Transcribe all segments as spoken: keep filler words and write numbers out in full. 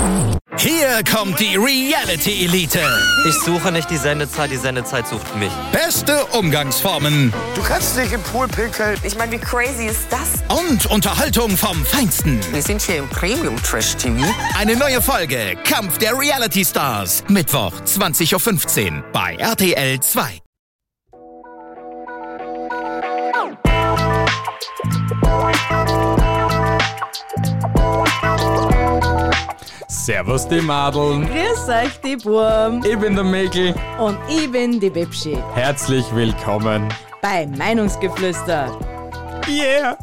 Hier kommt die Reality Elite. Ich suche nicht die Sendezeit, die Sendezeit sucht mich. Beste Umgangsformen. Du kannst nicht im Pool pinkeln. Ich meine, wie crazy ist das? Und Unterhaltung vom Feinsten. Wir sind hier im Premium-Trash-T V. Eine neue Folge Kampf der Reality Stars. Mittwoch, zwanzig Uhr fünfzehn bei R T L zwei. Servus die Madeln, Grüß euch, die Burm. ich bin der Mäkel. Und ich bin die Bibschi. Herzlich willkommen. Bei Meinungsgeflüster. Yeah!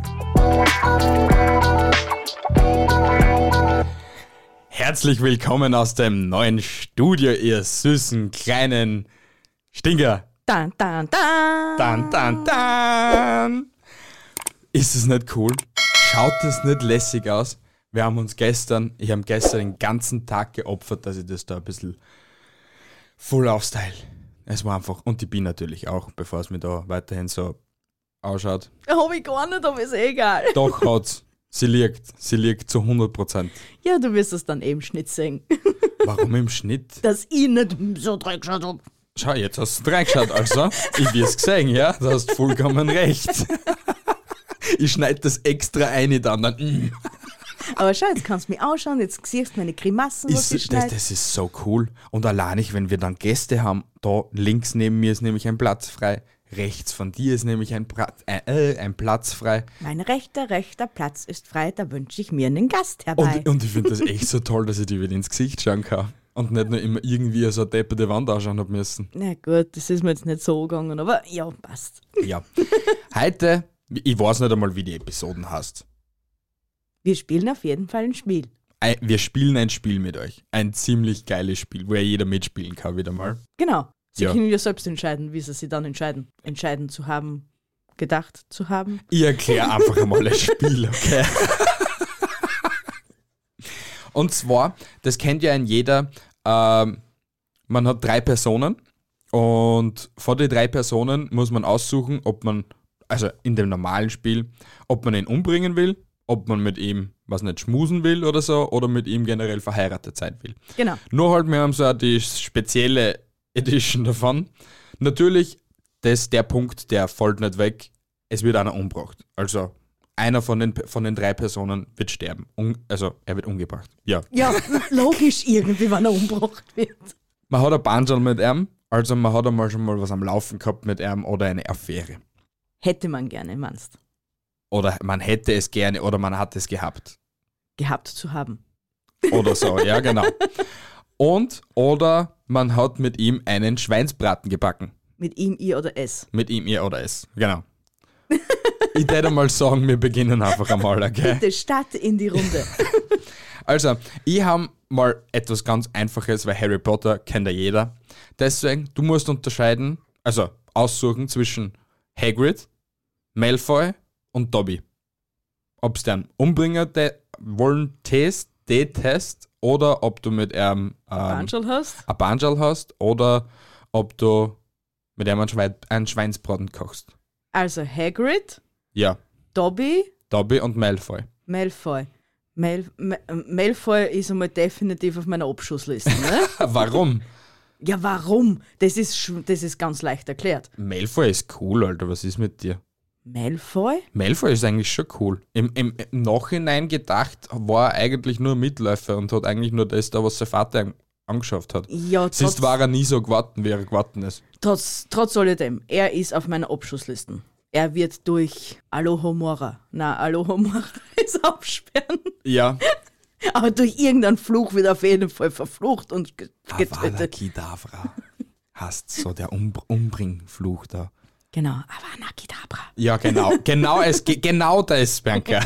Herzlich willkommen aus dem neuen Studio, ihr süßen kleinen Stinker. Dan, dan, dan. Dan, dan, dan. Ist es nicht cool? Schaut es nicht lässig aus? Wir haben uns gestern, ich habe gestern den ganzen Tag geopfert, dass ich das da ein bisschen voll aufstyle. Es war einfach, und die Bi natürlich auch, bevor es mir da weiterhin so ausschaut. Hab ich gar nicht, aber ist eh egal. Doch hat's. Sie liegt. Sie liegt zu hundert Prozent. Ja, du wirst es dann eben Schnitt sehen. Warum im Schnitt? Dass ich nicht so reingeschaut hab. Schau, jetzt hast du reingeschaut, also. Ich wir's gesehen, ja? Du hast vollkommen recht. Ich schneide das extra ein dann. dann mm. Aber schau, jetzt kannst du mich ausschauen, jetzt siehst du meine Grimassen, was Ist, ich das, schneide. das ist so cool. Und allein nicht, wenn wir dann Gäste haben, da links neben mir ist nämlich ein Platz frei, rechts von dir ist nämlich ein, pra- äh, ein Platz frei. Mein rechter, rechter Platz ist frei, da wünsche ich mir einen Gast herbei. Und, und ich finde das echt so toll, dass ich dir wieder ins Gesicht schauen kann. Und nicht nur immer irgendwie so eine depperte Wand ausschauen habe müssen. Na gut, das ist mir jetzt nicht so gegangen, aber ja, passt. Ja. Heute, ich weiß nicht einmal, wie die Episoden heißt. Wir spielen auf jeden Fall ein Spiel. Ein- Wir spielen ein Spiel mit euch. Ein ziemlich geiles Spiel, wo ja jeder mitspielen kann wieder mal. Genau. Sie Ja. können ja selbst entscheiden, wie sie sich dann entscheiden. Entscheiden zu haben, gedacht zu haben. Ich erkläre einfach einmal das Spiel, okay? Und zwar, das kennt ja ein jeder, ähm, man hat drei Personen und vor den drei Personen muss man aussuchen, ob man, also in dem normalen Spiel, ob man ihn umbringen will, ob man mit ihm, was nicht, schmusen will oder so, oder mit ihm generell verheiratet sein will. Genau. Nur halt, wir haben so die spezielle Edition davon. Natürlich, das ist der Punkt, der fällt nicht weg, es wird einer umgebracht. Also einer von den, von den drei Personen wird sterben. Un, also er wird umgebracht. Ja. Ja, logisch irgendwie, wenn er umgebracht wird. Man hat ein Banjal mit ihm, also man hat einmal schon mal was am Laufen gehabt mit ihm oder eine Affäre. Hätte man gerne, meinst Oder man hätte es gerne oder man hat es gehabt. gehabt zu haben. Oder so, ja genau. Und oder man hat mit ihm einen Schweinsbraten gebacken. Mit ihm, ihr oder es. Mit ihm, ihr oder es. Genau. Ich würde mal sagen, wir beginnen einfach einmal, okay? Bitte starte in die Runde. Also, ich habe mal etwas ganz Einfaches, weil Harry Potter kennt ja jeder. Deswegen, du musst unterscheiden, also aussuchen zwischen Hagrid, Malfoy und Dobby. Ob es den Umbringer de- wollen Test, D-Test oder ob du mit einem ähm, Banjal hast? ein Banjal hast oder ob du mit einem einen, Schwein- einen Schweinsbraten kochst. Also Hagrid, Ja, Dobby, Dobby und Malfoy. Malfoy. Mal, Ma- Malfoy ist einmal definitiv auf meiner Abschussliste. Ne? Warum? Ja, warum? Das ist, sch- das ist ganz leicht erklärt. Malfoy ist cool, Alter. Was ist mit dir? Malfoy? Malfoy ist eigentlich schon cool. Im, im, im Nachhinein gedacht war er eigentlich nur ein Mitläufer und hat eigentlich nur das da, was sein Vater an- angeschafft hat. Ja, Sonst trotz, war er nie so geworden, wie er geworden ist. trotz, trotz alledem, er ist auf meiner Abschusslisten. Er wird durch Alohomora, na Alohomora ist aufsperren, Ja. aber durch irgendeinen Fluch wird er auf jeden Fall verflucht und ge- Avada getötet. Kedavra. Hast so der um Umbringfluch da. Genau, Avada Kedavra. Ja, genau. Genau, es, ge- genau das, Bianca.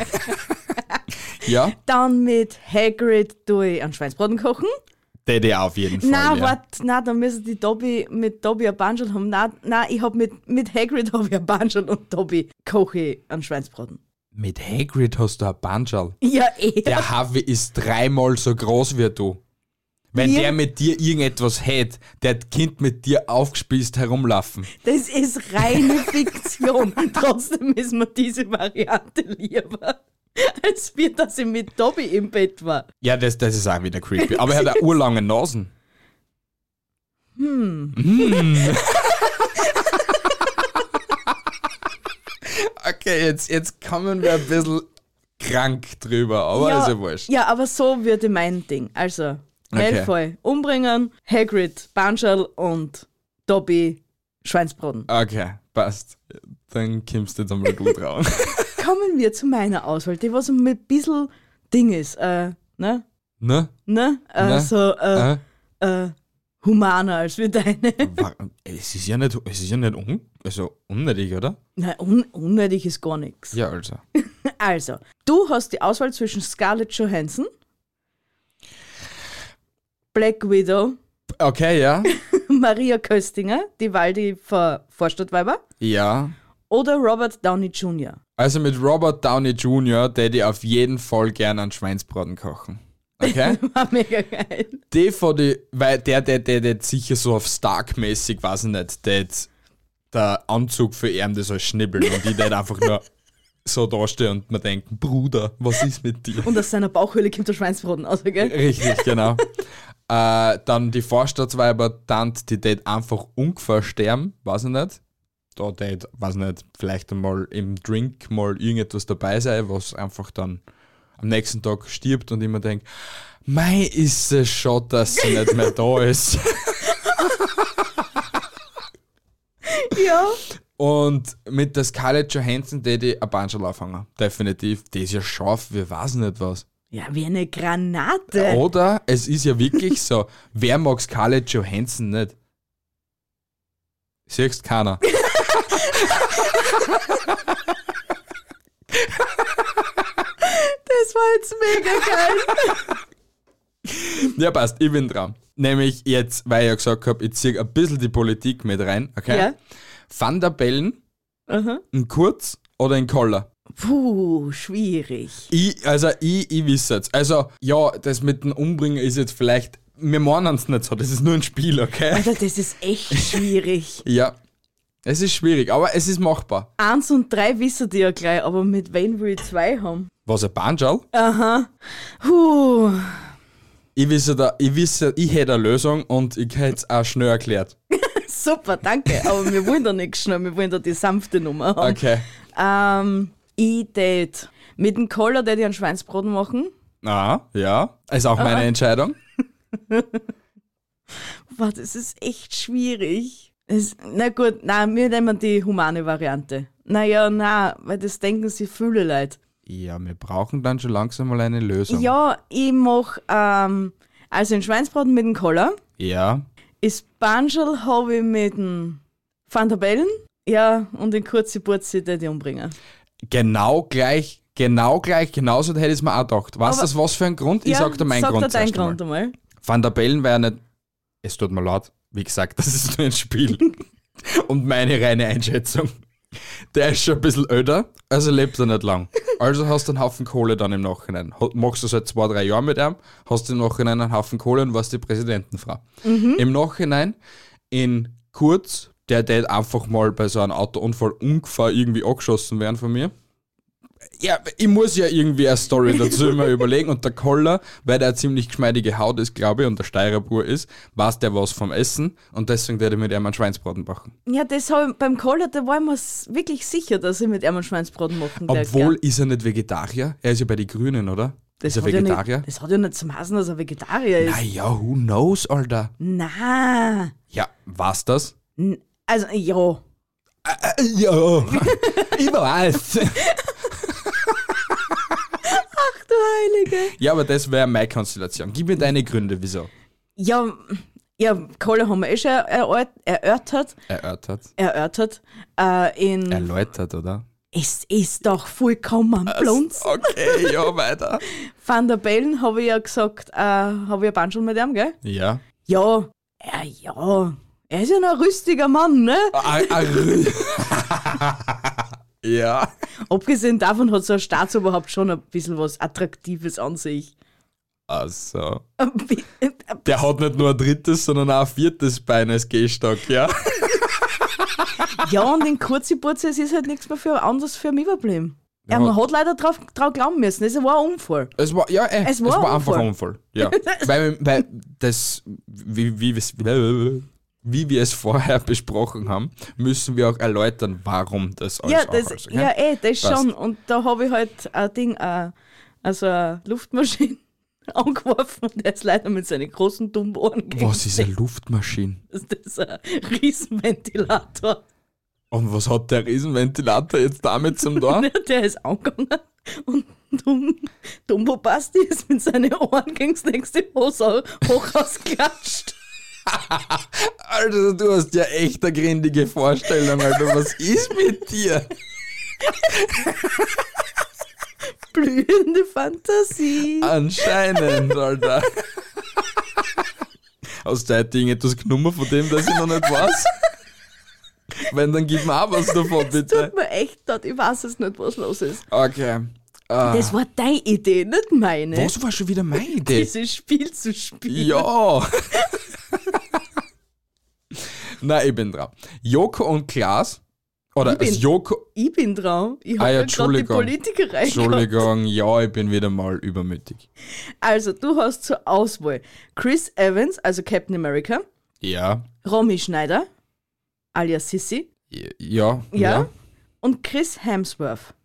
Ja, Dann mit Hagrid durch einen Schweinsbraten kochen. der der auf jeden Fall. Na, ja. warte, na, dann müssen die Dobby mit Dobby ein Banjal haben. Na, na, ich hab mit, mit Hagrid hab ich ein Banjal und Dobby koche ich einen Schweinsbraten. Mit Hagrid hast du ein Banjal. Ja, eh. Der Harvey ist dreimal so groß wie du. Wenn Wir- der mit dir irgendetwas hätte, der Kind mit dir aufgespießt herumlaufen. Das ist reine Fiktion. Trotzdem ist mir diese Variante lieber. als wie dass ich mit Dobby im Bett war. Ja, das, das ist auch wieder creepy. Aber er hat auch urlange Nasen. Hm. Hm. Okay, jetzt, jetzt kommen wir ein bisschen krank drüber, aber ja, ist ja wurscht. Ja, aber so würde mein Ding. Also, Malfoy umbringen, Hagrid, Banschal und Dobby Schweinsbraten. Okay, passt. Dann kommst du jetzt einmal du dran. Kommen wir zu meiner Auswahl, die was ein bisschen Ding ist. Äh, ne? Ne? Ne? Äh, Ne? So, äh, Äh? äh, humaner als wie deine. Wa- Es ist ja nicht, es ist ja nicht un, also unnötig, oder? Nein, un unnötig ist gar nichts. Ja, also. Also, du hast die Auswahl zwischen Scarlett Johansson, Black Widow, Okay, ja. Maria Köstinger, die Waldi von Vorstadtweiber, Ja. oder Robert Downey Junior Also mit Robert Downey Junior, der die auf jeden Fall gern einen Schweinsbraten kochen. Okay? War mega geil. Die von die, weil der, der, der, der sicher so auf Stark-mäßig, weiß ich nicht, der jetzt der Anzug für ihn das als schnibbeln und die der einfach nur so dasteht und man denkt, Bruder, was ist mit dir? Und aus seiner Bauchhöhle kommt der Schweinsbraten raus, gell? Richtig, genau. äh, dann die Vorstadtsweiber, Tant, die tät einfach ungefähr sterben, weiß ich nicht. Da tät, weiß ich nicht, vielleicht einmal im Drink mal irgendetwas dabei sein, was einfach dann am nächsten Tag stirbt und immer denkt, mei, ist es schon, dass sie nicht mehr da ist. Ja. Und mit der Scarlett Johansson, die die ein Banschal anfangen. Definitiv. Die ist ja scharf, wir weiß nicht was. Ja, wie eine Granate. Oder es ist ja wirklich so, wer mag Scarlett Johansson nicht? Siehst keiner. Das war jetzt mega geil. Ja, passt, ich bin dran. Nämlich jetzt, weil ich ja gesagt habe, ich ziehe ein bisschen die Politik mit rein, okay? Ja. Van der Bellen, Aha. in Kurz oder in Koller? Puh, schwierig. Ich, also ich, ich wisse jetzt. Also ja, das mit dem Umbringen ist jetzt vielleicht, wir meinen es nicht so, das ist nur ein Spiel, okay? Alter, das ist echt schwierig. Ja, es ist schwierig, aber es ist machbar. Eins und drei wissen die ja gleich, aber mit wem will ich zwei haben? Was, ein Banschal? Aha. Puh. Ich wisse, da, ich wisse, ich hätte eine Lösung und ich hätte es auch schnell erklärt. Super, danke. Aber wir wollen da nicht schnell, wir wollen da die sanfte Nummer haben. Okay. Ähm, ich tät mit dem Koller tät ich einen Schweinsbraten machen. Ah, ja. Ist auch meine Entscheidung. Boah, das ist echt schwierig. Es, na gut, nein, wir nehmen die humane Variante. Naja, nein, weil das denken sich viele Leute. Ja, wir brauchen dann schon langsam mal eine Lösung. Ja, ich mach ähm, also den Schweinsbraten mit dem Koller. Ja. Ist Banschal habe ich mit dem Van der Bellen. Ja, und den kurze Burzi, der die umbringen. Genau gleich, genau gleich, genauso hätte ich es mir auch gedacht. Weißt du, Aber- was für ein Grund? Ich ja, sag dir meinen sag Grund dir deinen zuerst Grund einmal. einmal. Van der Bellen war ja nicht, es tut mir leid, wie gesagt, das ist nur ein Spiel. Und meine reine Einschätzung. Der ist schon ein bisschen öder, also lebt er nicht lang. Also hast du einen Haufen Kohle dann im Nachhinein. Ha- Machst du seit zwei, drei Jahren mit ihm, hast du im Nachhinein einen Haufen Kohle und warst die Präsidentenfrau. Im Nachhinein in Kurz, der der einfach mal bei so einem Autounfall ungefähr irgendwie angeschossen werden von mir. Ja, ich muss ja irgendwie eine Story dazu immer überlegen und der Koller, weil der eine ziemlich geschmeidige Haut ist, glaube ich, und der Steirerbur ist, weiß der was vom Essen und deswegen werde ich mit ihm einen Schweinsbraten machen. Ja, das hab ich, beim Koller, da war ich mir s- wirklich sicher, dass ich mit ihm einen Schweinsbraten machen werde. Obwohl, ist er nicht Vegetarier? Er ist ja bei den Grünen, oder? das ist er hat ja Vegetarier? nicht, das hat ja nicht zum Hasen, dass er Vegetarier ist. Naja, who knows, Alter? Na, Ja, was das? N- also ja. Äh, ja, ich weiß. Du Heilige. Ja, aber das wäre meine Konstellation. Gib mir deine Gründe, wieso. Ja, ja, Koller haben wir eh schon erört, erörtert. Erörtert. Erörtert. Äh, in, Erläutert, oder? es ist doch vollkommen blond. Okay, ja, weiter. Van der Bellen habe ich ja gesagt, äh, habe ich ein Banschel mit ihm, gell? Ja. Ja, ja, ja. Er ist ja noch ein rüstiger Mann, ne? Ah, ah, rü- ja. Abgesehen davon hat so ein Staatsoberhaupt schon ein bisschen was Attraktives an sich. Also. Ein bi- ein Der hat nicht nur ein drittes, sondern auch ein viertes Bein als Gehstock, ja? Ja, und in Kurzi-Burzi, es ist halt nichts mehr für anders für mich überblieben. Ja, man hat leider drauf, drauf glauben müssen. Es war ein Unfall. Es war, ja, äh, Es es war war, ein einfach Unfall. ein Unfall. Ja. weil, weil das, wie, wie, wir's- wie wir es vorher besprochen haben, müssen wir auch erläutern, warum das alles Ja, auch das, ist, okay? ja, eh, das Passt. schon. Und da habe ich halt ein Ding, äh, also eine Luftmaschine angeworfen und er ist leider mit seinen großen dummen Ohren Was ist eine Luftmaschine? Das ist ein Riesenventilator. Und was hat der Riesenventilator jetzt damit zum tun? Der ist angegangen und Dum, Dumbo Basti ist mit seinen Ohren gegen das nächste Hochhaus hochhausklatscht. Alter, du hast ja echt eine grindige Vorstellung, Alter. Was ist mit dir? Blühende Fantasie. Anscheinend, Alter. Hast du heute irgendetwas genommen von dem, das ich noch nicht weiß? Wenn, dann gib mir auch was davon, bitte. Tut mir echt leid, ich weiß es nicht, was los ist. Okay. Ah. Das war deine Idee, nicht meine. Was war schon wieder meine Idee? Dieses Spiel zu spielen. Ja. Na, ich bin dran. Joko und Klaas. Oder Ich bin- als Joko. Ich bin dran. Ich Ah habe ja, ja gerade die Entschuldigung. Politiker rein. Entschuldigung, ja, ich bin wieder mal übermütig. Also, du hast zur Auswahl Chris Evans, also Captain America, Ja. Romy Schneider, alias Sissy, Ja. Ja. ja, und Chris Hemsworth.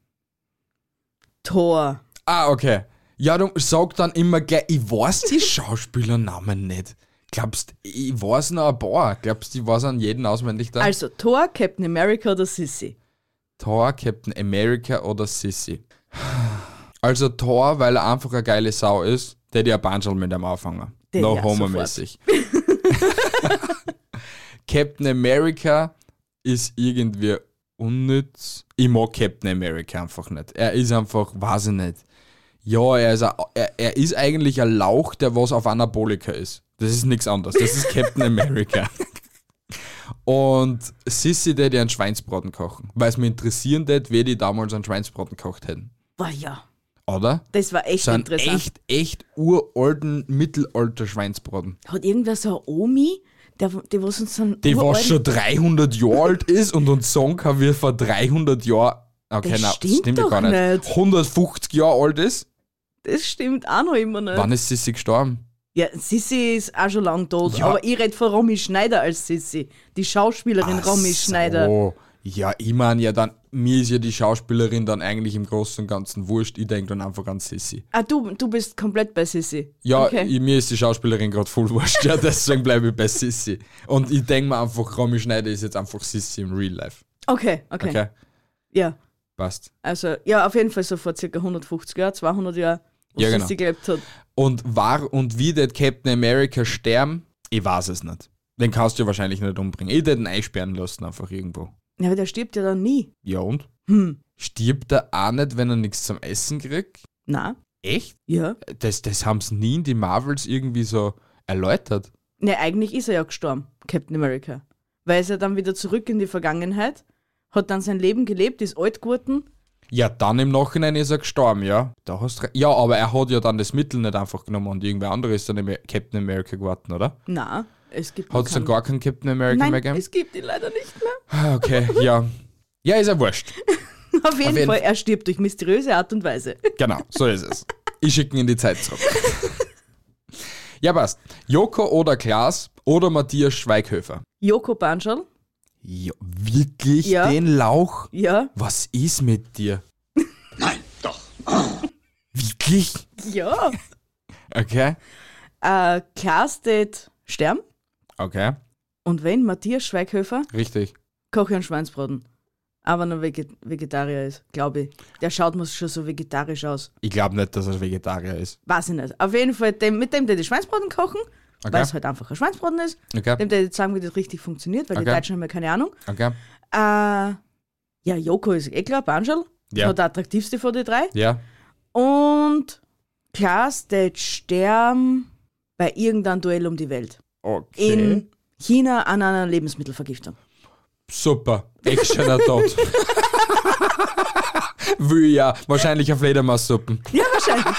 Thor. Ah, okay. Ja, du sag dann immer gleich, ich weiß die Schauspielernamen nicht. Glaubst, ich weiß noch ein paar. Glaubst du, ich weiß an jeden auswendig da? Also Thor, Captain America oder Sissy? Thor, Captain America oder Sissy? Also Thor, weil er einfach eine geile Sau ist, der die ein Banschel mit ihm anfangen. Den No ja, homo-mäßig. Captain America ist irgendwie unnütz. Ich mag Captain America einfach nicht. Er ist einfach, weiß ich nicht. Ja, er ist, ein, er, er ist eigentlich ein Lauch, der was auf Anabolika ist. Das ist nichts anderes. Das ist Captain America. Und Sissy, der die einen Schweinsbraten kochen. Weil es mich interessieren würde, wie die damals einen Schweinsbraten gekocht hätten. War ja. Oder? Das war echt So einen interessant. echt, echt uralten Mittelalter-Schweinsbraten. Hat irgendwer so eine Omi, der, die was uns dann Die was uralten- schon dreihundert Jahre alt ist und uns sagen kann, wie vor dreihundert Jahren. Okay, Das nein, stimmt stimmt ja doch gar nicht. nicht. hundertfünfzig Jahre alt ist. Das stimmt auch noch immer nicht. Wann ist Sissy gestorben? Ja, Sissy ist auch schon lang tot, Ja. aber ich rede von Romy Schneider als Sissy. Die Schauspielerin Romy Schneider. Oh, ja, ich meine ja dann, mir ist ja die Schauspielerin dann eigentlich im Großen und Ganzen wurscht. Ich denke dann einfach an Sissy. Ah, du, du bist komplett bei Sissy. Ja, Okay. ich, mir ist die Schauspielerin gerade voll wurscht, ja, deswegen bleibe ich bei Sissy. Und ich denke mir einfach, Romy Schneider ist jetzt einfach Sissy im Real Life. Okay, okay, Okay, Ja, passt. also, ja, auf jeden Fall so vor ca. hundertfünfzig Jahren, zweihundert Jahren, wo Ja, genau. Sissy gelebt hat. Und war und wie der Captain America sterben, ich weiß es nicht. Den kannst du ja wahrscheinlich nicht umbringen. Ich hätte ihn einsperren lassen, einfach irgendwo. Ja, aber der stirbt ja dann nie. Ja und? Hm, Stirbt er auch nicht, wenn er nichts zum Essen kriegt? na, Echt? ja. Das, das haben sie nie in die Marvels irgendwie so erläutert. Ne, eigentlich ist er ja gestorben, Captain America. Weil er ist ja dann wieder zurück in die Vergangenheit, hat dann sein Leben gelebt, ist alt geworden. Ja, dann im Nachhinein ist er gestorben, ja. Da hast du re- ja, aber er hat ja dann das Mittel nicht einfach genommen und irgendwer andere ist dann im Captain America geworden, oder? Na, es gibt Hat es dann keinen- gar keinen Captain America Nein, mehr gegeben? es gibt ihn leider nicht mehr. Ah, okay, ja. Ja, ist ja wurscht. Auf jeden jeden Fall, Fall. er stirbt durch mysteriöse Art und Weise. Genau, so ist es. Ich schicke ihn in die Zeit zurück. Ja, passt. Joko oder Klaas oder Matthias Schweighöfer. Joko Banschal, Ja, wirklich Ja. den Lauch? ja, Was ist mit dir? Nein, doch. Wirklich? ja. Okay, äh, Klaas tät sterben. okay, Und wenn Matthias Schweighöfer richtig. koche einen Schweinsbraten. Aber noch Veget Vegetarier ist, glaube ich. Der schaut mir schon so vegetarisch aus. Ich glaube nicht, dass er Vegetarier ist. Weiß ich nicht. Auf jeden Fall, dem, mit dem, der die Schweinsbraten kochen, Okay. weil es halt einfach ein Schweinsbraten ist. Okay, Dem, der jetzt sagen, wie das richtig funktioniert, weil die Okay. Deutschen haben ja keine Ahnung. okay. Äh, ja, Joko ist eh klar, Banschal. Ja. Noch der attraktivste von den drei. Ja, Und Klaas, der sterben bei irgendeinem Duell um die Welt. okay. In China an einer Lebensmittelvergiftung. Super. Echt schöner Tod. Will ja. Wahrscheinlich auf Fledermaussuppen. Ja, wahrscheinlich.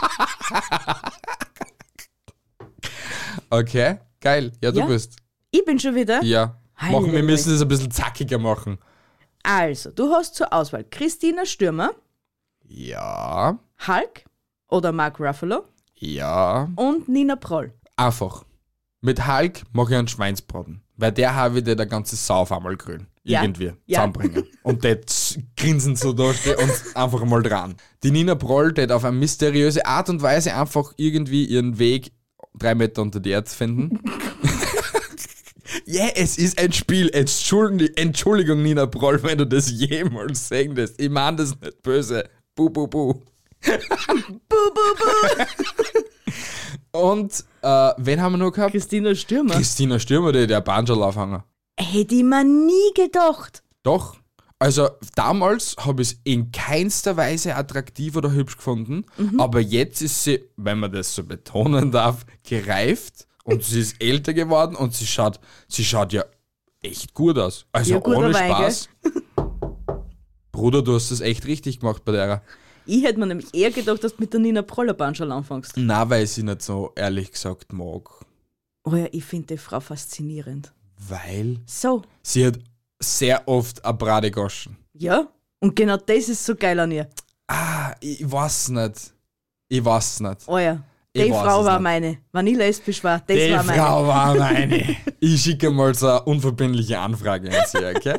Okay, geil. Ja, du Ja. bist. Ich bin schon wieder. Ja. Machen, wir Halleluja. müssen das ein bisschen zackiger machen. Also, du hast zur Auswahl Christina Stürmer, Ja. Hulk oder Mark Ruffalo Ja. und Nina Proll. Einfach. Mit Hulk mache ich einen Schweinsbraten. Weil der habe wieder der ganze Sau auf einmal grün. Ja. Irgendwie. Ja. Zusammenbringen. Und der z- grinsen so da steht und einfach mal dran. Die Nina Proll, die auf eine mysteriöse Art und Weise einfach irgendwie ihren Weg drei Meter unter die Erde finden. Ja, yeah, es ist ein Spiel. Entschuldigung, Entschuldigung, Nina Proll, wenn du das jemals sehen lässt. Ich meine das nicht böse. Buh, buh, buh. Buh, buh, buh. Und äh, wen haben wir noch gehabt? Christina Stürmer. Christina Stürmer, die der Banjal-Aufhänger. Hätte ich mir nie gedacht. Doch. Also damals habe ich es in keinster Weise attraktiv oder hübsch gefunden, aber jetzt ist sie, wenn man das so betonen darf, gereift und sie ist älter geworden und sie schaut, sie schaut ja echt gut aus. Also Ja, guter ohne Wein, Spaß. Bruder, du hast das echt richtig gemacht bei der. Ich hätte mir nämlich eher gedacht, dass du mit der Nina Proll ein Banschal anfängst. Na, weil ich sie nicht so ehrlich gesagt mag. Oh ja, ich finde die Frau faszinierend. Weil So, sie hat sehr oft eine Brade goschen. ja. Und genau das ist so geil an ihr. Ah, ich weiß nicht. Ich weiß nicht. Oh ja. Ich Die weiß Frau es war nicht. meine. Wenn ich lesbisch war, das Die war meine. Frau war meine. Ich schicke mal so eine unverbindliche Anfrage an sie, okay?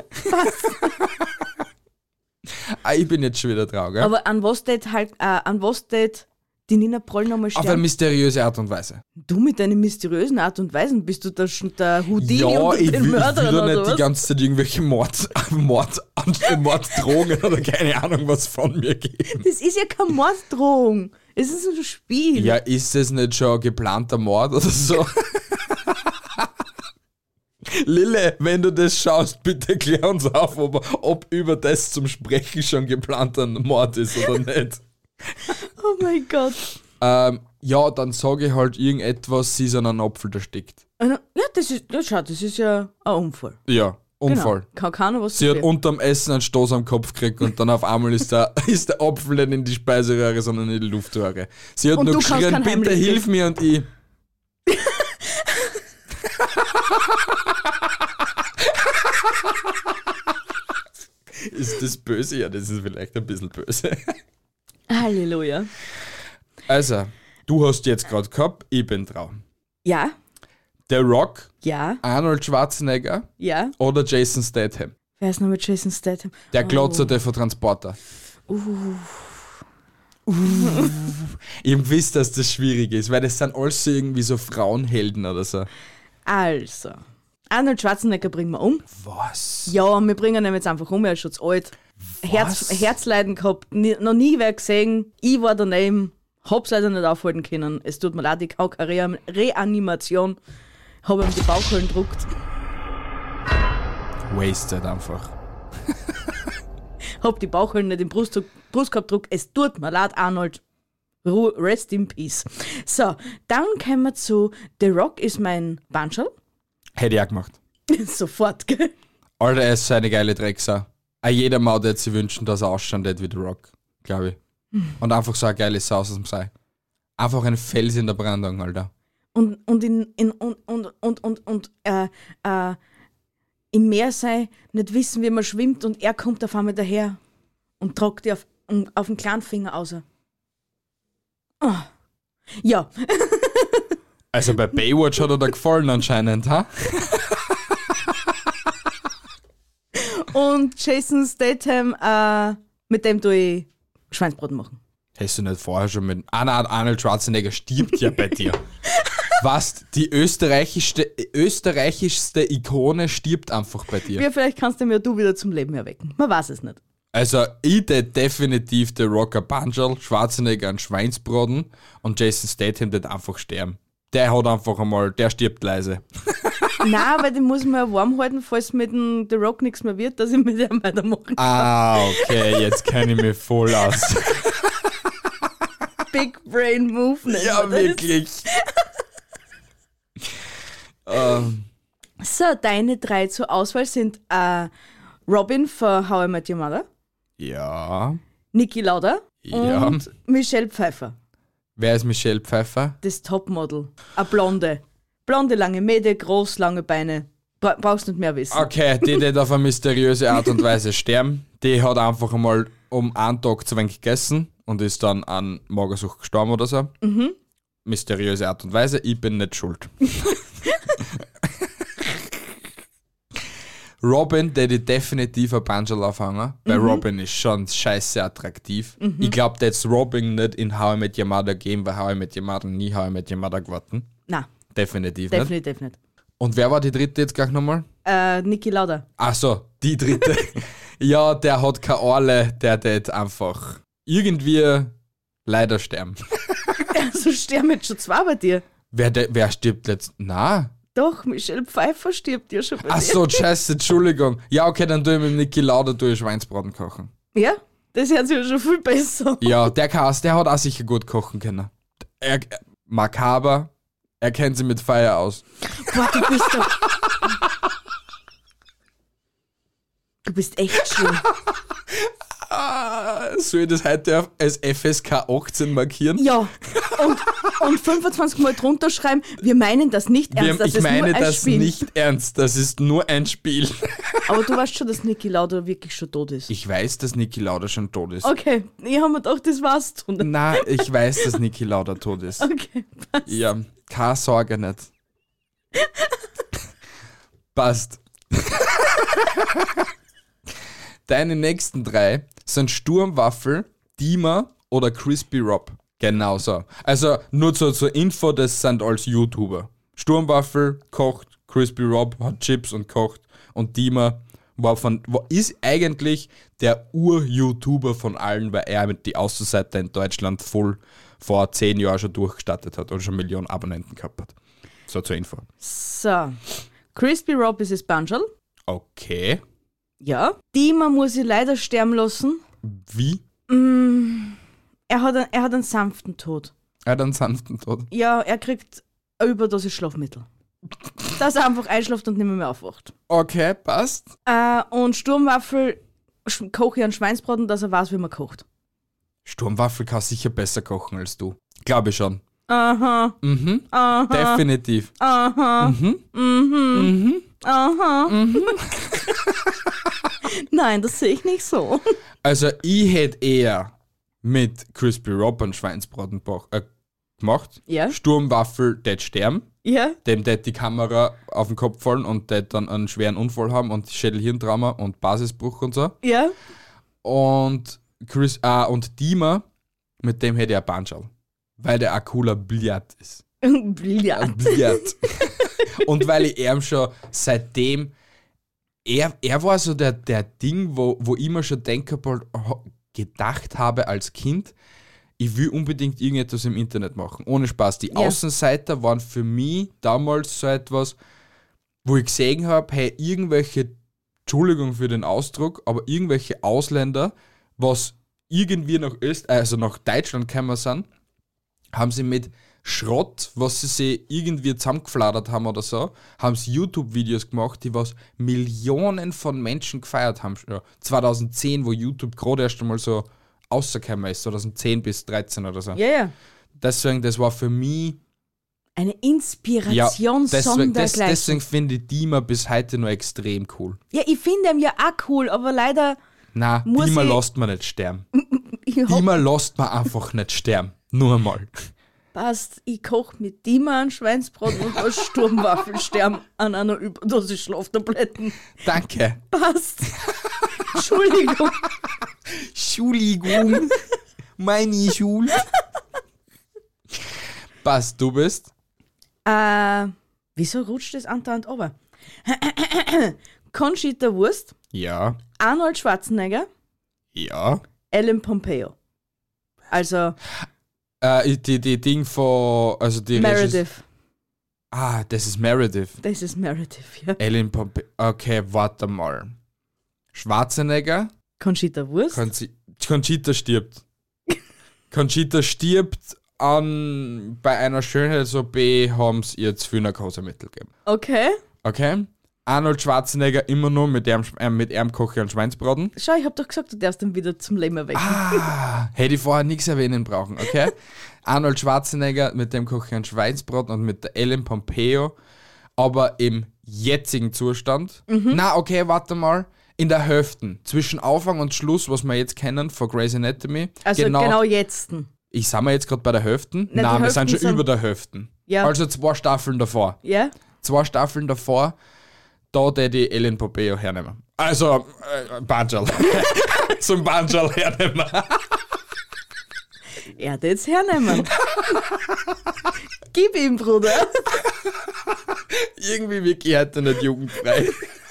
ah, ich bin jetzt schon wieder traurig. Aber an was tät halt, äh, an was tät die Nina Proll nochmal Auf eine sterben? mysteriöse Art und Weise. Du mit deinen mysteriösen Art und Weisen, bist du da schon der Houdini ja, unter ich den will, ich will Mördern doch oder nicht die was? ganze Zeit irgendwelche Mord, Mord, Morddrohungen oder keine Ahnung was von mir geben. Das ist ja keine Morddrohung. Es ist ein Spiel. Ja, ist es nicht schon ein geplanter Mord oder so? Lille, wenn du das schaust, bitte klär uns auf, ob, ob über das zum Sprechen schon geplanter Mord ist oder nicht. Oh mein Gott. Ähm, ja, dann sage ich halt irgendetwas, sie ist an einem Apfel erstickt. Ja, das ist, ja, schau, das ist ja ein Unfall. Ja, Unfall. Genau. Kann keiner was Sie hat dafür. unterm Essen einen Stoß am Kopf gekriegt und dann auf einmal ist der, ist der Apfel nicht in die Speiseröhre, sondern in die Luftröhre. Sie hat Und nur du kannst geschrien, kein bitte Heimlich hilf mir und ich. Ist das böse? Ja, das ist vielleicht ein bisschen böse. Halleluja. Also, du hast jetzt gerade gehabt, ich bin dran. Ja, The Rock, ja, Arnold Schwarzenegger ja. oder Jason Statham. Wer ist noch mit Jason Statham? Der Oh. Glotzerte von Transporter. Ich wisst, dass das schwierig ist, weil das sind alles so irgendwie so Frauenhelden oder so. Also, Arnold Schwarzenegger bringen wir um. Was? Ja, wir bringen ihn jetzt einfach um, er ist schon zu alt. Herz, Herzleiden gehabt, nie, noch nie wer gesehen. Ich war daneben, hab's leider nicht aufhalten können. Es tut mir leid, ich hau keine Re- Reanimation. Hab ihm die Bauchhöhlen gedruckt. Wasted einfach. Hab die Bauchhöhlen nicht im Brust, Brustkorb gedruckt. Es tut mir leid, Arnold. Ruhe, rest in peace. So, dann kommen wir zu The Rock ist mein Banschal. Hätte ich auch gemacht. Sofort, gell? Alter, er ist so eine geile Drecksau. Auch jeder Mann wird sich wünschen, dass er ausschaut wie The Rock, glaube ich. Und einfach so eine geile Sau aus dem Sei. Einfach ein Fels in der Brandung, Alter. Und, und, in, in, und, und, und, und, und äh, äh, im Meer sei, nicht wissen, wie man schwimmt und er kommt auf einmal daher und tragt die auf, um, auf den kleinen Finger aus. Oh. Ja, Also bei Baywatch hat er da gefallen anscheinend, ha? und Jason Statham, äh, mit dem tue ich Schweinsbraten machen. Hast du nicht vorher schon mit... Ah nein, Arnold Schwarzenegger stirbt ja bei dir. Was? Die österreichischste, österreichischste Ikone stirbt einfach bei dir. Ja, vielleicht kannst du mir du wieder zum Leben erwecken. Man weiß es nicht. Also, ich tät definitiv der Rocker Banjal, Schwarzenegger ein Schweinsbraten und Jason Statham tät einfach sterben. Der hat einfach einmal, der stirbt leise. Nein, weil den muss man ja warm halten, falls mit dem The Rock nichts mehr wird, dass ich mit dem weitermachen kann. Ah, okay, jetzt kenne ich mich voll aus. Big Brain Move. nennt Ja, man das. wirklich. ähm, So, deine drei zur Auswahl sind äh, Robin von How I Met Your Mother, ja. Niki Lauda Ja. und Michelle Pfeiffer, Wer ist Michelle Pfeiffer? das Topmodel. Eine Blonde. Blonde, lange Mäde, groß, lange Beine. Bra brauchst nicht mehr wissen. Okay, die tät auf eine mysteriöse Art und Weise sterben. Die hat einfach einmal um einen Tag zu wenig gegessen und ist dann an Magersucht gestorben oder so. Mhm. Mysteriöse Art und Weise, ich bin nicht schuld. Robin, der die definitiv ein Banjal aufhängen, weil mhm. Robin ist schon scheiße attraktiv. Mhm. Ich glaube, der jetzt Robin nicht in How I Met Your Mother geben, weil How I Met Your Mother nie How I Met Your Mother geworden. Nein. Definitiv, Definitiv nicht. nicht. Und wer war die dritte jetzt gleich nochmal? Äh, Niki Lauda. Ach so, die dritte. Ja, der hat keine Orle, der wird einfach irgendwie leider sterben. Also sterben jetzt schon zwei bei dir. Wer, de, wer stirbt jetzt? Na. Doch, Michelle Pfeiffer stirbt ja schon bei Ach dir. so, scheiße, Entschuldigung. Ja, okay, dann tue ich mit dem Niki Lauda tue ich Schweinsbraten kochen. Ja, das hört sich ja schon viel besser. Ja, der Cast, der hat auch sicher gut kochen können. Er, makaber, er kennt sich mit Feier aus. Boah, du bist doch... Du bist echt schlimm. Ah, soll ich das heute als F S K achtzehn markieren? Ja, und, und fünfundzwanzig Mal drunter schreiben, wir meinen das nicht ernst, Wir, das ich ist meine nur ein das Spiel. nicht ernst, das ist nur ein Spiel. Aber du weißt schon, dass Niki Lauda wirklich schon tot ist. Ich weiß, dass Niki Lauda schon tot ist. Okay, ich habe mir gedacht, das war's. Nein, ich weiß, dass Niki Lauda tot ist. Okay, passt. Ja, keine Sorge nicht. Passt. Deine nächsten drei sind Sturmwaffel, Dima oder Crispy Rob. Genau so. Also nur zur, zur Info, das sind alles YouTuber. Sturmwaffel kocht, Crispy Rob hat Chips und kocht und Dima war von, war, ist eigentlich der Ur-YouTuber von allen, weil er mit die Außenseiter in Deutschland voll vor zehn Jahren schon durchgestartet hat und schon Millionen Abonnenten gehabt hat. So zur Info. So, Crispy Rob ist das Banjal. Okay. Ja. Dima muss ich leider sterben lassen. Wie? Mm, er, hat ein, er hat einen sanften Tod. Er hat einen sanften Tod. Ja, er kriegt eine Überdosis Schlafmittel. Dass er einfach einschläft und nicht mehr, mehr aufwacht. Okay, passt. Äh, und Sturmwaffel sch- koche ich einen Schweinsbraten, dass er weiß, wie man kocht. Sturmwaffel kann sicher besser kochen als du. Glaube ich schon. Aha. Mhm. Aha. Definitiv. Aha. Mhm. Mhm. Mhm. Aha. Mhm. Nein, das sehe ich nicht so. Also ich hätte eher mit Crispy Rob einen Schweinsbraten bach- äh, gemacht. Ja. Sturmwaffel, der sterben. Ja. Dem der die Kamera auf den Kopf fallen und der dann einen schweren Unfall haben und Schädelhirntrauma und Basisbruch und so. Ja. Und Chris, ah, und Dima, mit dem hätte ich ein Banjal. Weil der ein cooler Billard ist. Billard. Ein Billard. Und weil ich ihm schon seitdem, er, er war so der, der Ding, wo, wo ich mir schon denke, gedacht habe als Kind, ich will unbedingt irgendetwas im Internet machen. Ohne Spaß. Die Ja. Außenseiter waren für mich damals so etwas, wo ich gesehen habe, hey, irgendwelche, Entschuldigung für den Ausdruck, aber irgendwelche Ausländer, was irgendwie nach Öst, also nach Deutschland gekommen sind, haben sie mit Schrott, was sie sich irgendwie zusammengefladert haben oder so, haben sie YouTube-Videos gemacht, die was Millionen von Menschen gefeiert haben. Ja, zwanzig zehn, wo YouTube gerade erst einmal so rausgekommen ist, zwanzig zehn bis dreizehn oder so. Ja, ja. Deswegen, das war für mich... Eine Ja, Inspiration deswegen, des, sondergleichen. deswegen finde ich Dima bis heute noch extrem cool. Ja, ich finde ihn ja auch cool, aber leider... Na, Muss Dima ich- lässt man nicht sterben. Ich hab Dima lässt man einfach nicht sterben. Nur mal. passt, ich koche mit Dima einen Schweinsbraten und als Sturmwaffel sterben an einer Überdosis Schlaftabletten. Danke. Passt. Entschuldigung. Entschuldigung. Meine Schuld. Passt, du bist? Äh, wieso rutscht das andauernd runter? Conchita Wurst, Ja. Arnold Schwarzenegger, Ja. Ellen Pompeo. Also Äh, die, die Ding von, also die Regis- Meredith. Ah, das ist Meredith. Das ist Meredith, ja. Ellen Pompeo. Okay, warte mal. Schwarzenegger? Conchita Wurst. Conci- Conchita stirbt. Conchita stirbt an, bei einer Schönheits-O P haben sie ihr zu viel Narkosemittel gegeben. Okay. Okay? Arnold Schwarzenegger immer nur mit ihm, äh, mit ihm koche ich einen Schweinsbraten. Schau, ich hab doch gesagt, du darfst ihn wieder zum Leben erwecken. Ah, hätte ich vorher nichts erwähnen brauchen, okay? Arnold Schwarzenegger, mit dem koche ich einen Schweinsbraten und mit der Ellen Pompeo, aber im jetzigen Zustand. Na, okay, warte mal. in der Hälfte, zwischen Anfang und Schluss, was wir jetzt kennen von Grey's Anatomy. Also genau, jetzt. Ich sag mal jetzt gerade bei der Hälfte. die Nein, wir Hälften sind schon sind- über der Hälfte. Ja. Also zwei Staffeln davor. Ja? Zwei Staffeln davor, da der die Ellen Pompeo hernehmen. Also, äh, Banjal. Zum Banjal hernehmen. Er hat jetzt hernehmen. Gib ihm, Bruder. Irgendwie wirklich heute nicht jugendfrei.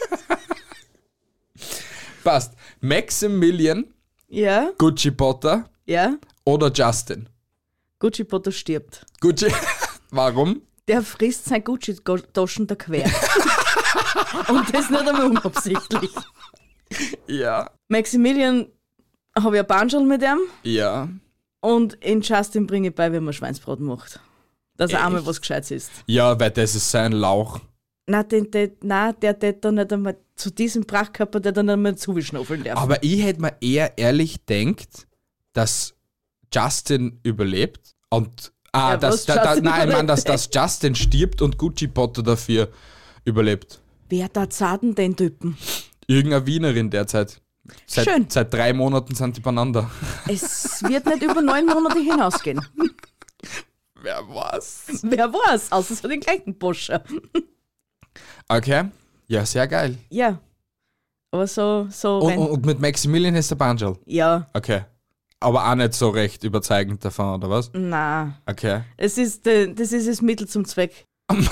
Passt. Maximilian, Ja, Gucci Potter ja. oder Justin? Gucci Potter stirbt. Gucci. Warum? Der frisst sein Gucci-Taschen da quer. Und das nicht einmal unabsichtlich. Ja. Maximilian habe ich ein Banjal mit ihm Ja. und in Justin bringe ich bei, wie man Schweinsbraten macht. Dass er Echt? einmal was Gescheites ist. Ja, weil das ist sein Lauch. Nein, den, den, nein der tät dann nicht einmal zu diesem Prachtkörper, der dann einmal zuschnaufeln darf. Aber ich hätte mir eher ehrlich denkt, dass Justin überlebt und ah, Ja, dass, was da, da, Justin nein, ich meine, dass, überlebt? dass Justin stirbt und Gucci Potter dafür überlebt. Wer da zaden den Typen? Irgendeine Wienerin derzeit. Seit, Schön. Seit drei Monaten sind die beieinander. Es wird nicht über neun Monate hinausgehen. Wer weiß. Wer weiß, außer es hat den gleichen Boscher. Okay. Ja, sehr geil. Ja. Aber so, so Und, wenn, und, und mit Maximilian ist der Banjal. ja, Okay. Aber auch nicht so recht überzeugend davon, oder was? na, Okay. es ist, äh, das ist das Mittel zum Zweck.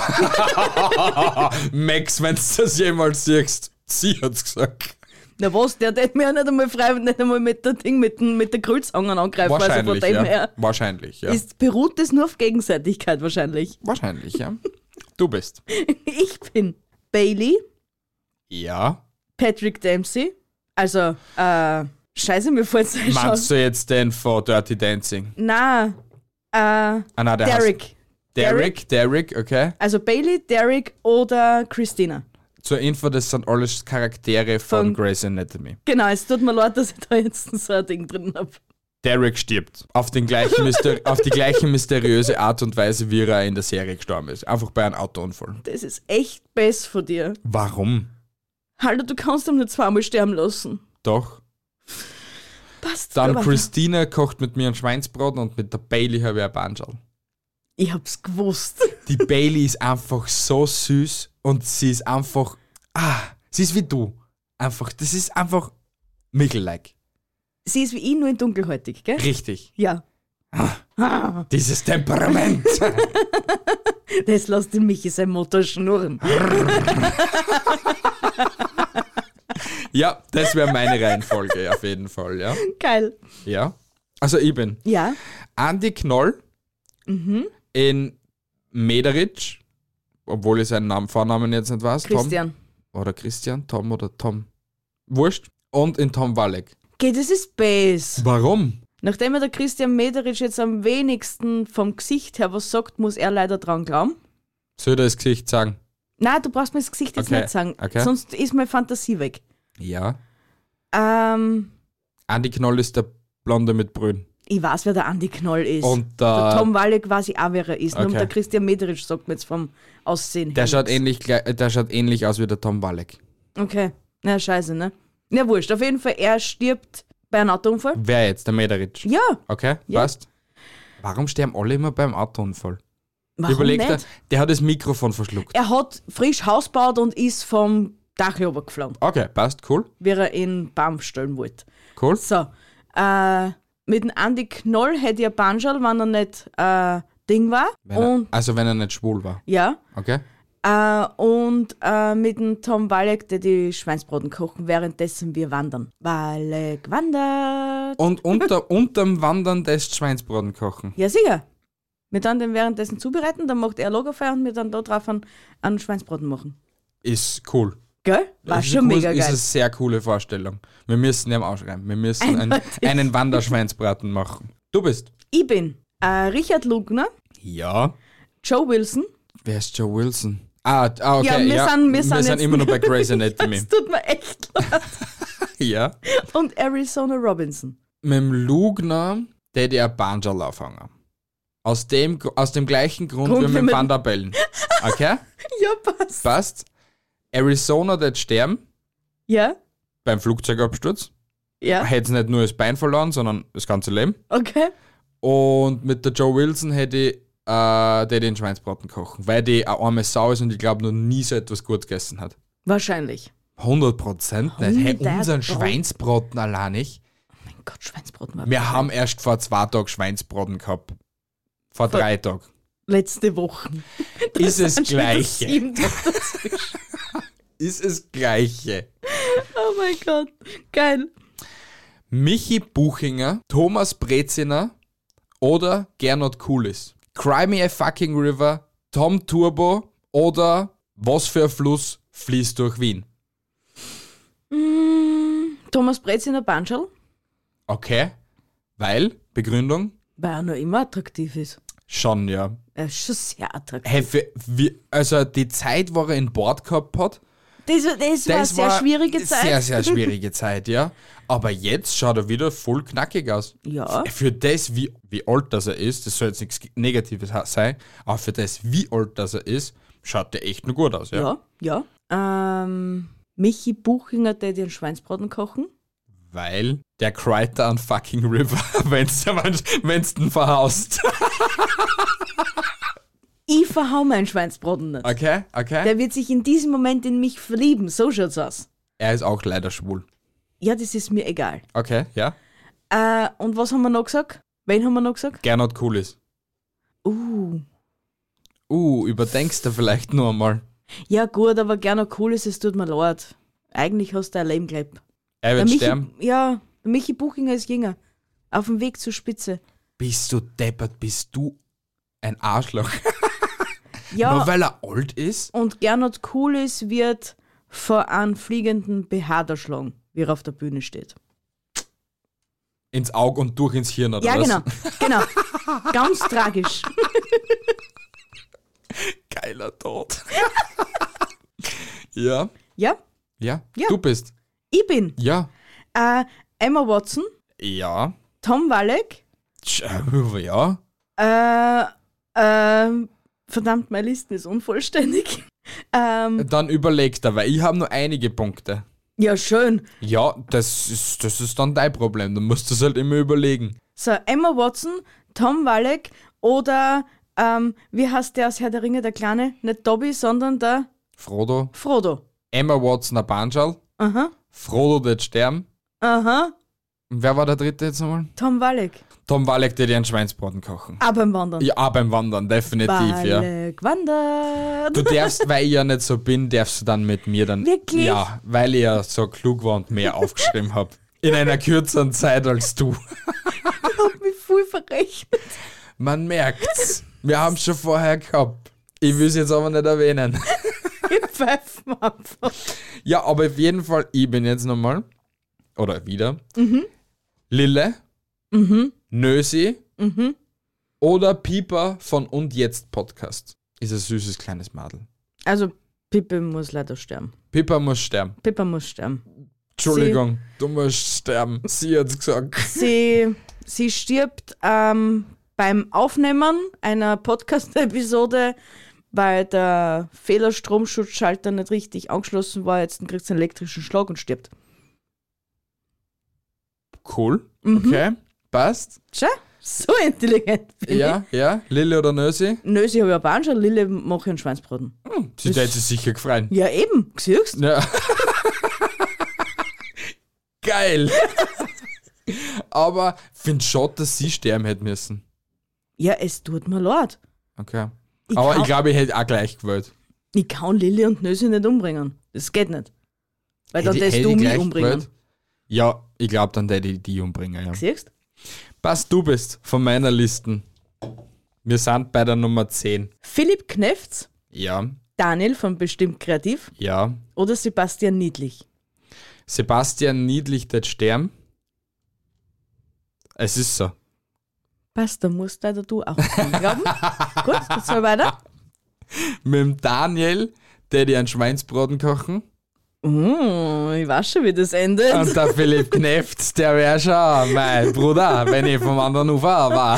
Max, wenn du das jemals siehst, sie hat's gesagt. Na was, der tät mir ja nicht einmal frei, nicht einmal mit der Ding, mit, den- mit der Kreuzzangen angreifen. Also von Wahrscheinlich, dem ja. her Wahrscheinlich, ja. ist, beruht das nur auf Gegenseitigkeit wahrscheinlich. Wahrscheinlich, ja. Du bist. Ich bin Bailey, Ja. Patrick Dempsey, also, äh, scheiße, mir fällt's nicht schon. Meinst du jetzt den von Dirty Dancing? Na, äh, Ah, nein, der Derek. heißt Derek, Derek, okay. Also Bailey, Derek oder Christina. Zur Info, das sind alles Charaktere von, Von- Grey's Anatomy. Genau, es tut mir leid, dass ich da jetzt so ein Ding drin hab. Derek stirbt. Auf, den gleichen Myster- auf die gleiche mysteriöse Art und Weise, wie er in der Serie gestorben ist. Einfach bei einem Autounfall. Das ist echt best von dir. Warum? Hallo, du kannst ihn nicht zweimal sterben lassen. Doch. Passt. Dann aber- Christina kocht mit mir ein Schweinsbraten und mit der Bailey habe ich ein Banjal. Ich hab's gewusst. Die Bailey ist einfach so süß und sie ist einfach, ah, sie ist wie du. Einfach, das ist einfach Michel-like. Sie ist wie ich, nur in dunkelhäutig, gell? Richtig. Ja. Dieses Temperament. Das lässt den Michi sein Motor schnurren. Ja, das wäre meine Reihenfolge auf jeden Fall, ja. Geil. Ja. Also ich bin Ja. Andy Knoll in Mederitsch, obwohl ich seinen Namen, Vornamen jetzt nicht weiß. Christian. Tom oder Christian, Tom oder Tom. Wurscht. Und in Tom Walleck. Okay, das ist Base. Warum? Nachdem mir der Christian Mederitsch jetzt am wenigsten vom Gesicht her was sagt, muss er leider dran glauben. Soll ich das Gesicht sagen? Nein, du brauchst mir das Gesicht jetzt Okay, nicht sagen, okay. sonst ist meine Fantasie weg. Ja. Ähm, Andy Knoll ist der Blonde mit Brühen. ich weiß, wer der Andi Knoll ist. Und der der, Tom Walleck weiß ich auch, wer er ist. Nur Okay. der Christian Mederitsch sagt mir jetzt vom Aussehen der, her schaut nichts. ähnlich, gleich- der schaut ähnlich aus wie der Tom Walleck. Okay, na scheiße, ne? Ja, wurscht. Auf jeden Fall, er stirbt bei einem Autounfall. Wer jetzt? Der Mederitsch? Ja, Okay, Ja. passt. Warum sterben alle immer beim Autounfall? warum Überlegt nicht? er, der hat das Mikrofon verschluckt. Er hat frisch Haus gebaut und ist vom Dach runtergeflogen, Okay, passt, cool, wie er in den Baum stellen wollte. cool. So, äh, mit dem Andi Knoll hätte ich ein Banjal, wenn er nicht äh, Ding war. Wenn er, Und, also wenn er nicht schwul war, ja, okay? äh, und äh, mit dem Tom Walleck, der die Schweinsbraten kochen, währenddessen wir wandern. Walleck wandert. Und unter, unterm Wandern des Schweinsbraten kochen. Ja, sicher. Wir dann den währenddessen zubereiten, dann macht er Lagerfeuer und wir dann da drauf einen, einen Schweinsbraten machen. Ist cool. Gell? War ist schon eine cool- mega Ist geil. eine sehr coole Vorstellung. Wir müssen ihm ausschreiben. Wir müssen einen, Eindeutig. einen Wanderschweinsbraten machen. Du bist? Ich bin äh, Richard Lugner, Ja. Joe Wilson. Wer ist Joe Wilson? Ah, ah okay. Ja, wir sind- wir sind jetzt- immer noch bei Grey's Anatomy. Es tut mir echt leid. Ja. Und Arizona Robinson. Mit dem Lugner, der die ein Banjal aufhängen. Aus dem, Gr- aus dem gleichen Grund, Grund wie wie mit dem mit- Van der Bellen. Okay? Ja, passt. Passt. Arizona, der sterben. Ja? beim Flugzeugabsturz. Ja, Hätte nicht nur das Bein verloren, sondern das ganze Leben. okay. Und mit der Joe Wilson hätte ich, äh, die den Schweinsbraten kochen, weil die eine arme Sau ist und ich glaube noch nie so etwas gut gegessen hat. Wahrscheinlich. hundert Prozent nicht. Hey, hundert unseren Pro- Schweinsbraten allein nicht. Mein Gott, Schweinsbraten war Wir haben erst vor zwei Tagen Schweinsbraten gehabt. Vor Vor- drei Tagen. letzte Woche. Ist es Sind schon wieder Gleiche. sieben Tage dazwischen. Ist es Gleiche. Oh mein Gott, geil. Michi Buchinger, Thomas Breziner oder Gernot Kulis. Cry Me a Fucking River, Tom Turbo oder was für ein Fluss fließt durch Wien? Mm, Thomas Breziner Banschel, Okay, weil, Begründung, weil er noch immer attraktiv ist. schon, ja. Er ist schon sehr attraktiv. Hey, für, wie, also die Zeit, wo er in Bord gehabt hat, Das, das, das war eine sehr schwierige Zeit. Sehr, sehr schwierige Zeit, ja. Aber jetzt schaut er wieder voll knackig aus. Ja. Für das, wie, wie alt das er ist, das soll jetzt nichts Negatives ha- sein, aber für das, wie alt das er ist, schaut der echt noch gut aus, ja. Ja, ja. Ähm, Michi Buchinger, der den Schweinsbraten kochen. Weil der cryt da an fucking River, wenn's, wenn's den verhaust. Ich verhau meinen Schweinsbraten nicht. Okay, okay. Der wird sich in diesem Moment in mich verlieben. So schaut's aus. Er ist auch leider schwul. Ja, das ist mir egal. Okay, ja. Äh, und was haben wir noch gesagt? Wen haben wir noch gesagt? Gernot Kulis. Uh. Uh, überdenkst du vielleicht nur einmal. Ja gut, aber gerne cool ist, es tut mir leid. Eigentlich hast du ein Leben gelebt. Er Der wird Michi, sterben. ja, der Michi Buchinger ist jünger. Auf dem Weg zur Spitze. Bist du deppert, bist du ein Arschloch. Ja, Nur weil er alt ist? und Gernot Kulis wird vor einem fliegenden B H erschlagen, wie er auf der Bühne steht. Ins Auge und durch ins Hirn, oder Ja, was? genau, genau. Ganz tragisch. Geiler Tod. ja, Ja, ja, Ja. du bist. ich bin Ja. äh, Emma Watson, Ja. Tom Walleck, Tsch- Ja. äh, äh, verdammt, meine Liste ist unvollständig. Ähm, Dann überleg da, weil ich habe nur einige Punkte. ja, schön. Ja, das ist, das ist dann dein Problem. Du musst das halt immer überlegen. So, Emma Watson, Tom Walleck oder, ähm, wie heißt der aus Herr der Ringe, der Kleine? Nicht Dobby, sondern der Frodo. Frodo. Emma Watson, ein Banschal. Aha, Frodo wird sterben. aha, Und wer war der dritte jetzt nochmal? Tom Walleck. Tom Walleck, der dir einen Schweinsbraten kochen. Ah, beim Wandern. Ja, auch beim Wandern, definitiv, ja. Walleck wandert. Du darfst, weil ich ja nicht so bin, darfst du dann mit mir dann. Wirklich? Ja, weil ich ja so klug war und mehr aufgeschrieben habe. In einer kürzeren Zeit als du. Ich hab mich voll verrechnet. Man merkt's. Wir haben schon vorher gehabt. Ich will es jetzt aber nicht erwähnen. Ich pfeife einfach. Ja, aber auf jeden Fall, ich bin jetzt nochmal, oder wieder, Lille, Nösi oder Pieper von Und Jetzt Podcast. Ist ein süßes kleines Madel. Also, Pippe muss leider sterben. Pippa muss sterben. Pippa muss sterben. Entschuldigung, du musst sterben. Sie hat's gesagt. Sie, sie stirbt ähm, beim Aufnehmen einer Podcast-Episode, weil der Fehlerstromschutzschalter nicht richtig angeschlossen war. Jetzt kriegt sie einen elektrischen Schlag und stirbt. Cool. Okay. Passt. Schau, so intelligent bin Ja, ja. Lille oder Nösi? ich. Nö, sie habe ja Bahn schon, Lille mache ich einen Schweinsbraten. Sie hätte sich sicher gefreut. Ja, eben, siehst du? Ja. Geil. Aber find schon, dass sie sterben hätte müssen. Ja, es tut mir leid. Okay. Ich Aber kann- ich glaube, ich hätte auch gleich gewählt. Ich kann Lilly und Nösi nicht umbringen. Das geht nicht. Weil dann Hätte- lässt hätte du ich mich gleich umbringen. gewählt? Ja, ich glaube, dann hätte ich die umbringen. Ja. Siehst du? Passt, du bist von meiner Listen. Wir sind bei der Nummer zehn. Philipp Knefts, Ja, Daniel von Bestimmt Kreativ ja. oder Sebastian Niedlich. Sebastian Niedlich, der sterben. Es ist so. Passt, da musst leider du auch glauben. Gut, jetzt mal weiter. Mit dem Daniel, der dir einen Schweinsbraten kochen. Oh, ich weiß schon, wie das endet. Und der Philipp Kneft, der wäre schon mein Bruder, wenn ich vom anderen Ufer war.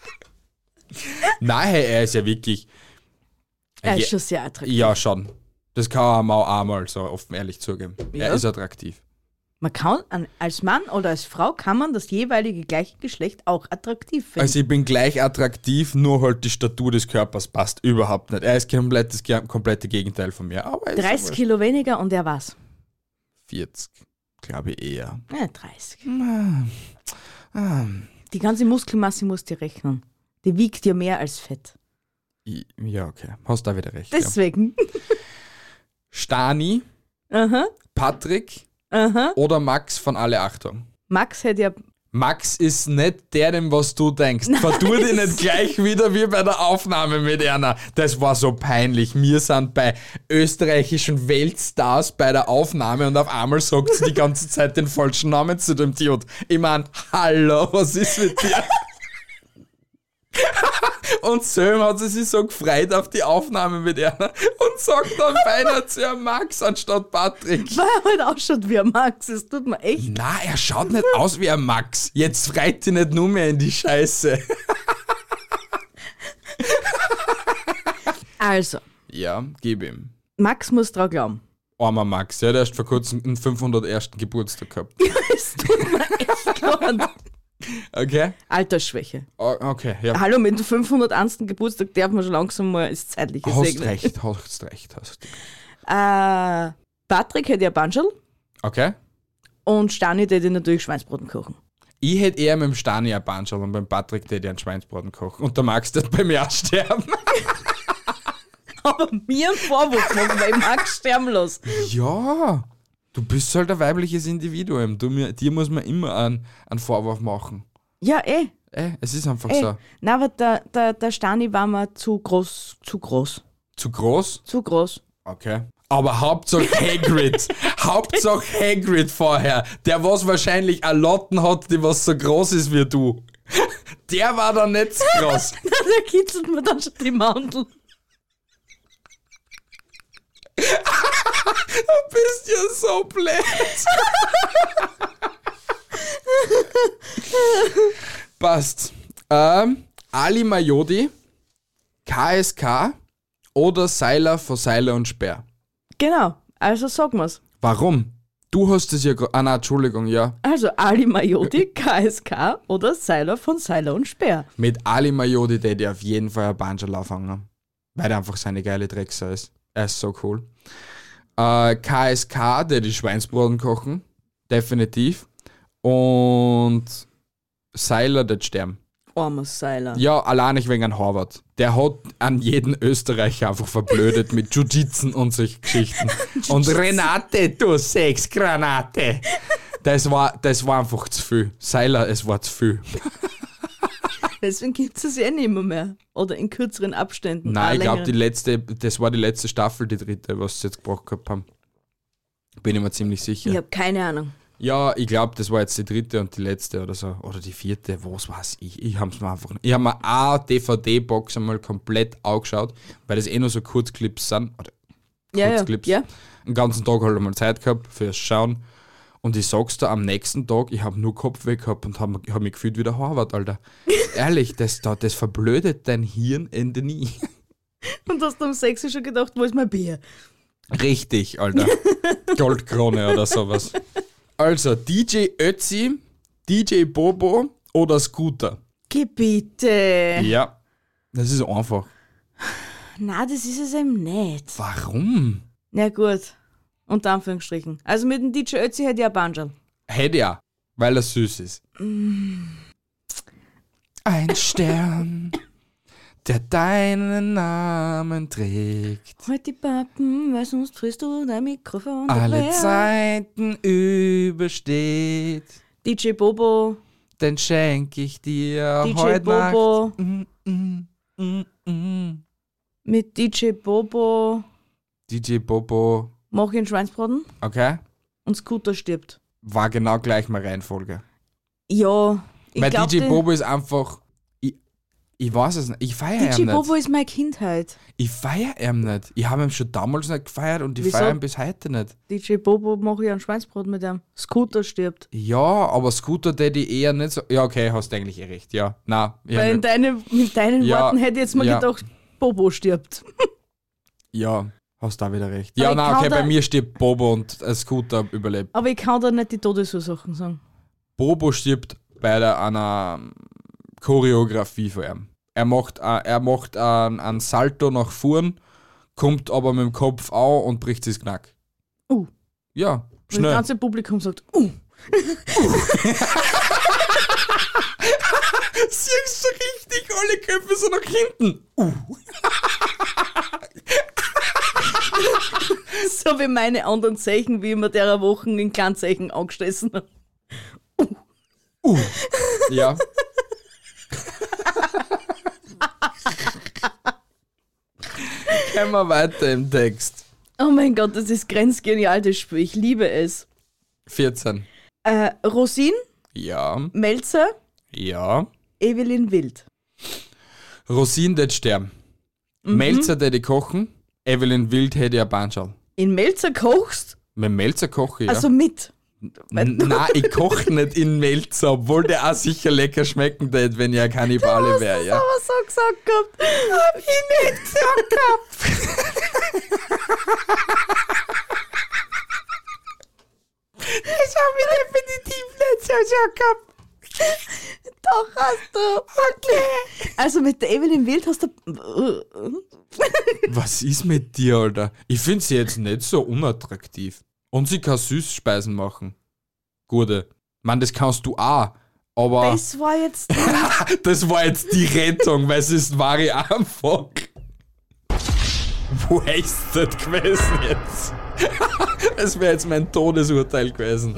Nein, hey, er ist ja wirklich. er ist schon sehr attraktiv. Ja, schon. Das kann man auch einmal so offen ehrlich zugeben. Ja. Er ist attraktiv. Man kann, an- als Mann oder als Frau kann man das jeweilige gleiche Geschlecht auch attraktiv finden. Also ich bin gleich attraktiv, nur halt die Statur des Körpers passt überhaupt nicht. Er ist komplett das ge- komplette Gegenteil von mir. Aber er ist dreißig aber Kilo weniger und er was? vierzig, glaube ich eher. Ja, dreißig. Ah, Die ganze Muskelmasse musst du rechnen. Die wiegt ja mehr als Fett. i- ja, okay. Hast da wieder recht. Ja. Deswegen. Stani, Aha, Patrick aha. oder Max von Alle Achtung? Max hätte ja. Max ist nicht der, dem was du denkst. Vertu dich nicht gleich wieder wie bei der Aufnahme mit Erna. Das war so peinlich. Wir sind bei österreichischen Weltstars bei der Aufnahme und auf einmal sagt sie die ganze Zeit den falschen Namen zu dem Dude. Ich mein, hallo, was ist mit dir? Und Söm hat sie sich so gefreut auf die Aufnahme mit Erna und sagt dann beinahe zu ihr Max anstatt Patrick. Weil er halt ausschaut wie ein Max. Es tut mir echt. Na, er schaut nicht aus wie ein Max. Jetzt freit dich nicht nur mehr in die Scheiße. Also, Ja, gib ihm. Max muss dran glauben. Armer Max, der hat erst vor kurzem einen fünfhundertersten Geburtstag gehabt. Es tut mir echt leid. Okay? Altersschwäche. O- Okay, ja. Hallo, mit dem fünfhunderteins. Geburtstag darf man schon langsam mal das Zeitliche Hast segnen. recht, hast recht, hast du. Äh, Patrick hätte ja Banschel Okay? und Stani hätte natürlich Schweinsbraten kochen. Ich hätte eher mit dem Stani ein Banschel und beim Patrick hätte ich einen Schweinsbraten kochen. Und der Max wird bei mir auch sterben. Aber mir einen Vorwurf machen, weil ich Max sterben lasse. Ja, du bist halt ein weibliches Individuum. Du, mir, dir muss man immer einen, einen Vorwurf machen. Ja, eh. Ey, es ist einfach eh. so. Nein, aber der, der, der Stani war mir zu groß. Zu groß. Zu groß? Zu groß. Okay. Aber Hauptsache Hagrid. Hauptsache Hagrid vorher. Der was wahrscheinlich eine Lotten hat, die was so groß ist wie du. Der war dann nicht so groß. Der kitzelt mir dann schon die Mandel. Du bist ja so blöd. Passt. Ähm, Ali Majodi, K S K oder Seiler von Seiler und Speer? Genau, also sagen wir's. Warum? Du hast es ja... gra- Ah nein, Entschuldigung, ja. Also Ali Majodi, K S K oder Seiler von Seiler und Speer. Mit Ali Majodi hätte ich auf jeden Fall ein Banjal anfangen. Weil er einfach seine geile Drecksau ist. Er ist so cool. Äh, K S K, der die Schweinsbraten kochen. Definitiv. Und Seiler, der sterben. Armer Seiler. Ja, allein nicht wegen an Harvard. Der hat an jeden Österreicher einfach verblödet mit Jiu-Jitsu und solche Geschichten. Und Renate, du Sexgranate. Das war, das war einfach zu viel. Seiler, es war zu viel. Deswegen gibt es eh nicht mehr, mehr. Oder in kürzeren Abständen. Nein, ich Ah, glaube, die längeren. letzte, das war die letzte Staffel, die dritte, was sie jetzt gebracht gehabt haben. Bin ich mir ziemlich sicher. Ich habe keine Ahnung. Ja, ich glaube, das war jetzt die dritte und die letzte oder so. Oder die vierte, was weiß ich. Ich habe es mir einfach. Ich habe mir eine D V D-Box einmal komplett angeschaut, weil das eh nur so Kurzclips sind. Oder Ja, ja, Kurzclips. ja. Den ganzen Tag halt einmal Zeit gehabt fürs Schauen. Und ich sag's dir, am nächsten Tag, ich habe nur Kopfweh gehabt und habe hab mich gefühlt wie der Harvard, Alter. Ehrlich, das, da, das verblödet dein Hirnende nie. Und hast du um sechs Uhr schon gedacht, wo ist mein Bier? Richtig, Alter. Goldkrone oder sowas. Also, D J Ötzi, D J Bobo oder Scooter? Gebiete. Ja, das ist einfach. Na, das ist es eben nicht. Warum? Na gut. Unter Anführungsstrichen. Also mit dem D J Ötzi hätte ich ein Banjal. Hätte ja, weil er süß ist. Ein Stern, der deinen Namen trägt. Halt die Pappen, weil sonst frisst du dein Mikrofon. Alle Ja. Zeiten übersteht. D J Bobo, Den schenk ich dir D J heute Bobo. Nacht. Mm, mm, mm, mm. Mit D J Bobo D J Bobo, mach ich einen Schweinsbraten okay? und Scooter stirbt. War genau gleich mal Reihenfolge. Ja, ich Weil glaub, D J die- Bobo ist einfach. Ich, ich weiß es nicht. Ich feiere D ihn J nicht. Bobo ist meine Kindheit. Ich feiere ihn nicht. Ich habe ihn schon damals nicht gefeiert und ich Wieso? feiere ihn bis heute nicht. D J Bobo mache ich einen Schweinsbraten mit ihm. Scooter stirbt. Ja, aber Scooter, der die eher nicht so. Ja, okay, hast eigentlich eh recht. Ja, na, Weil in ja, deine, mit deinen Ja, Worten hätte ich jetzt mal ja. gedacht, Bobo stirbt. ja, Hast da wieder recht. Aber Ja, ich nein, kann okay, da- bei mir stirbt Bobo und ein Scooter überlebt. Aber ich kann da nicht die Todesursachen sagen. Bobo stirbt bei der, einer Choreografie von ihm. Er macht, äh, er macht einen, einen Salto nach vorn, kommt aber mit dem Kopf auf und bricht sich das Knack. Uh. Ja, Und das schnell. ganze Publikum sagt, uh. Siehst du richtig, alle Köpfe so nach hinten. Uh. So wie meine anderen Zeichen, wie ich mir derer Wochen in Kleinzeichen angestoßen habe. Ja. Gehen wir weiter im Text. Oh mein Gott, das ist grenzgenial, das Spiel. Ich liebe es. vierzehn. Äh, Rosin, Ja, Melzer, ja. Evelyn Wild. Rosin det sterben. Mhm. Melzer det kochen. Evelyn Wild hätte ja Banschal. In Melzer kochst? Mit Melzer koche ich, ja. Also mit. N- Nein, ich koche nicht in Melzer, obwohl der auch sicher lecker schmecken würde, wenn ich ein Kannibale wäre, ja. Aber so gesagt gehabt. Hab ich nicht gesagt gehabt. Das hab ich definitiv nicht so gesagt gehabt. Doch hast du. Okay. Also mit der Evelyn Wild hast du. Was ist mit dir, Alter? Ich finde sie jetzt nicht so unattraktiv. Und sie kann Süßspeisen machen. Gute. Mann, das kannst du auch. Aber das, Das war jetzt. war jetzt die Rettung, weil es ist wahre einfach. Wasted gewesen jetzt. Das wäre jetzt mein Todesurteil gewesen.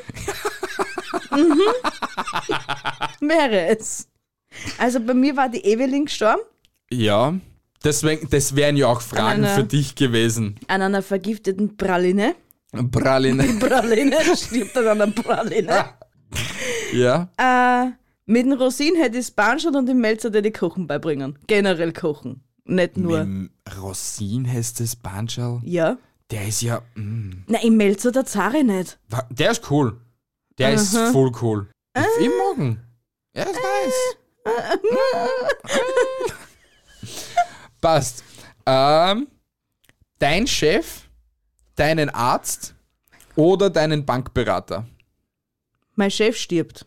Wäre es. Also bei mir war die Evelyn gestorben Ja, deswegen, das wären ja auch Fragen Nein, nein. für dich gewesen. an einer vergifteten Praline. Praline. Praline, stirbt an einer Praline. Ja. Äh, mit dem Rosin hätte ich das Banschel und dem Melzer hätte ich Kochen beibringen. Generell kochen. Nicht nur. Mit dem Rosin heißt das Banschal. Ja. Der ist ja. Mm, Nein, im Melzer der Zare nicht. wa- der ist cool. Der ist voll cool. Ich, ich mag ihn. Er ist nice. Passt. Ähm, dein Chef, deinen Arzt oder deinen Bankberater? Mein Chef stirbt.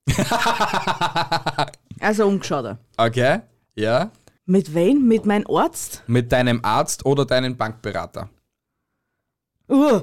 Also umgeschaut. Okay, ja. Mit wem? Mit meinem Arzt? Mit deinem Arzt oder deinen Bankberater? Uh,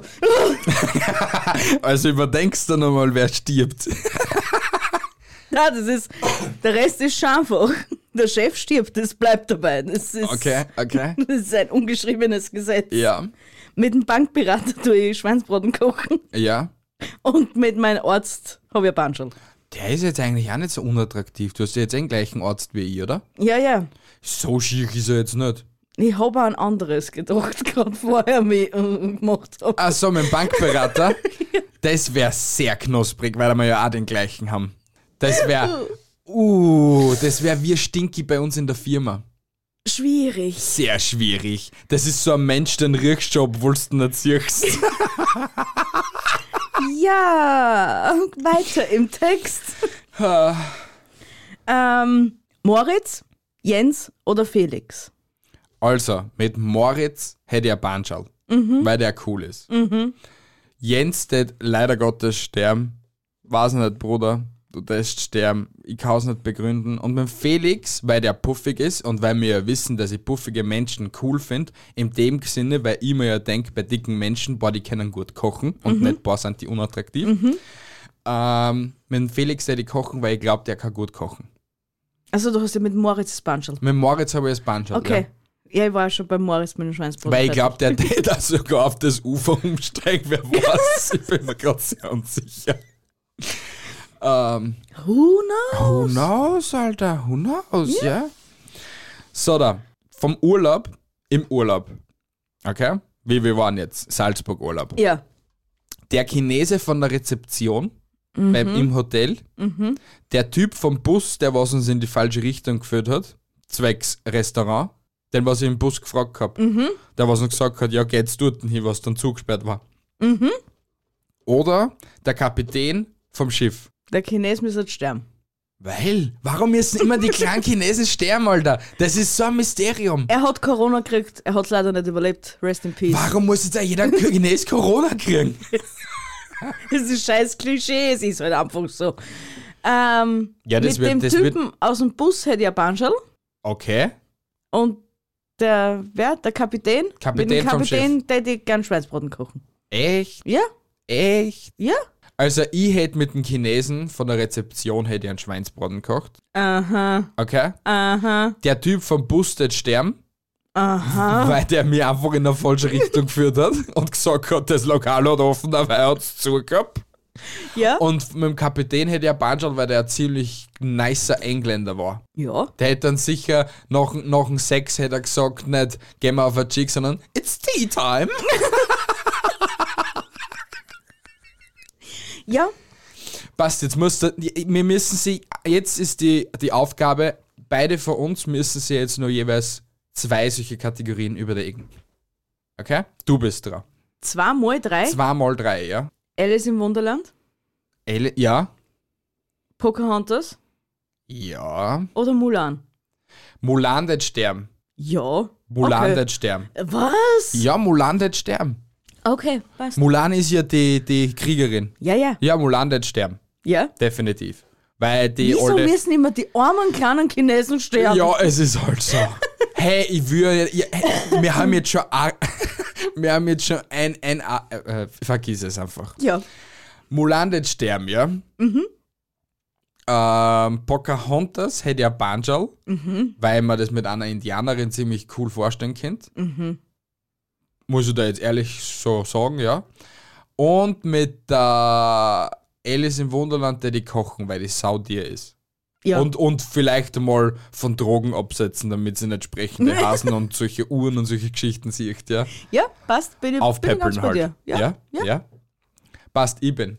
Also überdenkst du nochmal, wer stirbt. ja, das ist. Der Rest ist schon einfach. Der Chef stirbt, das bleibt dabei. Das ist, Okay, okay. Das ist ein ungeschriebenes Gesetz. Ja, Mit dem Bankberater tue ich Schweinsbraten kochen ja. und mit meinem Arzt habe ich ein Banschel. Der ist jetzt eigentlich auch nicht so unattraktiv. Du hast ja jetzt den gleichen Arzt wie ich, oder? Ja, ja. So schick ist er jetzt nicht. Ich habe an anderes gedacht, gerade vorher mich äh, gemacht habe. Ach so, mit dem Bankberater. Das wäre sehr knusprig, weil wir ja auch den gleichen haben. Das wäre, uh, das wäre wie Stinky bei uns in der Firma. Schwierig. Sehr schwierig. Das ist so ein Mensch, den riechst du, obwohl du ihn nicht siehst. Ja, weiter im Text. ähm, Moritz, Jens oder Felix? Also, mit Moritz hätte ich ein Banschal, weil der cool ist. Jens tät leider Gottes sterben. Weiß nicht, Bruder, du darfst sterben. Ich kann es nicht begründen. Und mit Felix, weil der puffig ist und weil wir ja wissen, dass ich puffige Menschen cool finde, in dem Sinne, weil ich mir ja denke, bei dicken Menschen, boah, die können gut kochen und nicht, boah, sind die unattraktiv. Ähm, mit dem Felix hätte ich kochen, weil ich glaube, der kann gut kochen. Also du hast ja mit Moritz das Banschel. Mit Moritz habe ich das Banschal. Okay. Ja, ich war schon bei Moritz mit dem Schweinsbraten. Weil ich glaube, der tät da sogar auf das Ufer umsteigen, wer weiß. Ich bin mir gerade sehr unsicher. Ähm, Who knows? who knows, Alter? Who knows, ja? So, da. Vom Urlaub im Urlaub. Okay? Wie wir waren jetzt. Salzburg-Urlaub. Ja. Der Chinese von der Rezeption beim, im Hotel. Der Typ vom Bus, der was uns in die falsche Richtung geführt hat, zwecks Restaurant, den was ich im Bus gefragt hab, der was uns gesagt hat, ja, geht's dort hin, was dann zugesperrt war. Oder der Kapitän vom Schiff. Der Chines müsste sterben. Weil? Warum müssen immer die kleinen Chinesen sterben, Alter? Das ist so ein Mysterium. Er hat Corona gekriegt, er hat es leider nicht überlebt. Rest in peace. Warum muss jetzt auch jeder Chines Corona kriegen? Das ist ein scheiß Klischee, es ist halt einfach so. Ähm, Ja, das mit wird- dem das Typen wird- aus dem Bus hätte ich ein Banschel Okay. und der, wer, der Kapitän? Kapitän mit dem vom Kapitän hätte ich gern Schweinsbraten kochen. Echt? Ja, Echt? ja. Also ich hätte mit dem Chinesen von der Rezeption hätte ich einen Schweinsbraten gekocht. Aha, Okay? aha, Der Typ vom Bus wird sterben, aha. weil der mich einfach in eine falsche Richtung geführt hat und gesagt hat, das Lokal hat offen, aber er hat es zugehabt. Ja, Und mit dem Kapitän hätte ich ein Banschel, weil der ein ziemlich nicer Engländer war. ja. Der hätte dann sicher nach, nach dem Sex hätte er gesagt, nicht gehen wir auf ein Chick, sondern it's tea time. Ja, Passt, jetzt musst du, wir müssen sie, jetzt ist die, die Aufgabe, beide von uns müssen sie jetzt nur jeweils zwei solche Kategorien überlegen. Okay? Du bist dran. zwei mal drei. Zwei mal drei, ja? Alice im Wunderland, Elle, ja? Pocahontas Ja. oder Mulan? Mulan wird sterben. Ja. Mulan okay. wird sterben. Was? Ja, Mulan wird sterben. Okay, passt. Mulan ist ja die, die Kriegerin. Ja, ja. Ja, Mulan wird sterben. Ja. Definitiv. Weil die Wieso alte... müssen immer die armen kleinen Chinesen sterben? Ja, es ist halt so. Hey, ich würde... Ja, hey, wir haben jetzt schon... a- wir haben jetzt schon ein... ein a- äh, vergiss es einfach. Ja. Mulan wird sterben, ja? Mhm. Ähm, Pocahontas hätte ja Banjal, mhm. weil man das mit einer Indianerin ziemlich cool vorstellen könnte. Mhm. Muss ich da jetzt ehrlich so sagen, ja. Und mit der Alice im Wunderland, der die kochen, weil die Sau dir ist. Ja. Und, und vielleicht mal von Drogen absetzen, damit sie nicht sprechende Hasen und solche Uhren und solche Geschichten sieht, ja. Ja, passt. Bin ich, bin ich ganz Aufpäppeln bei halt. dir. Ja. Ja? Ja. Ja? Passt, ich bin.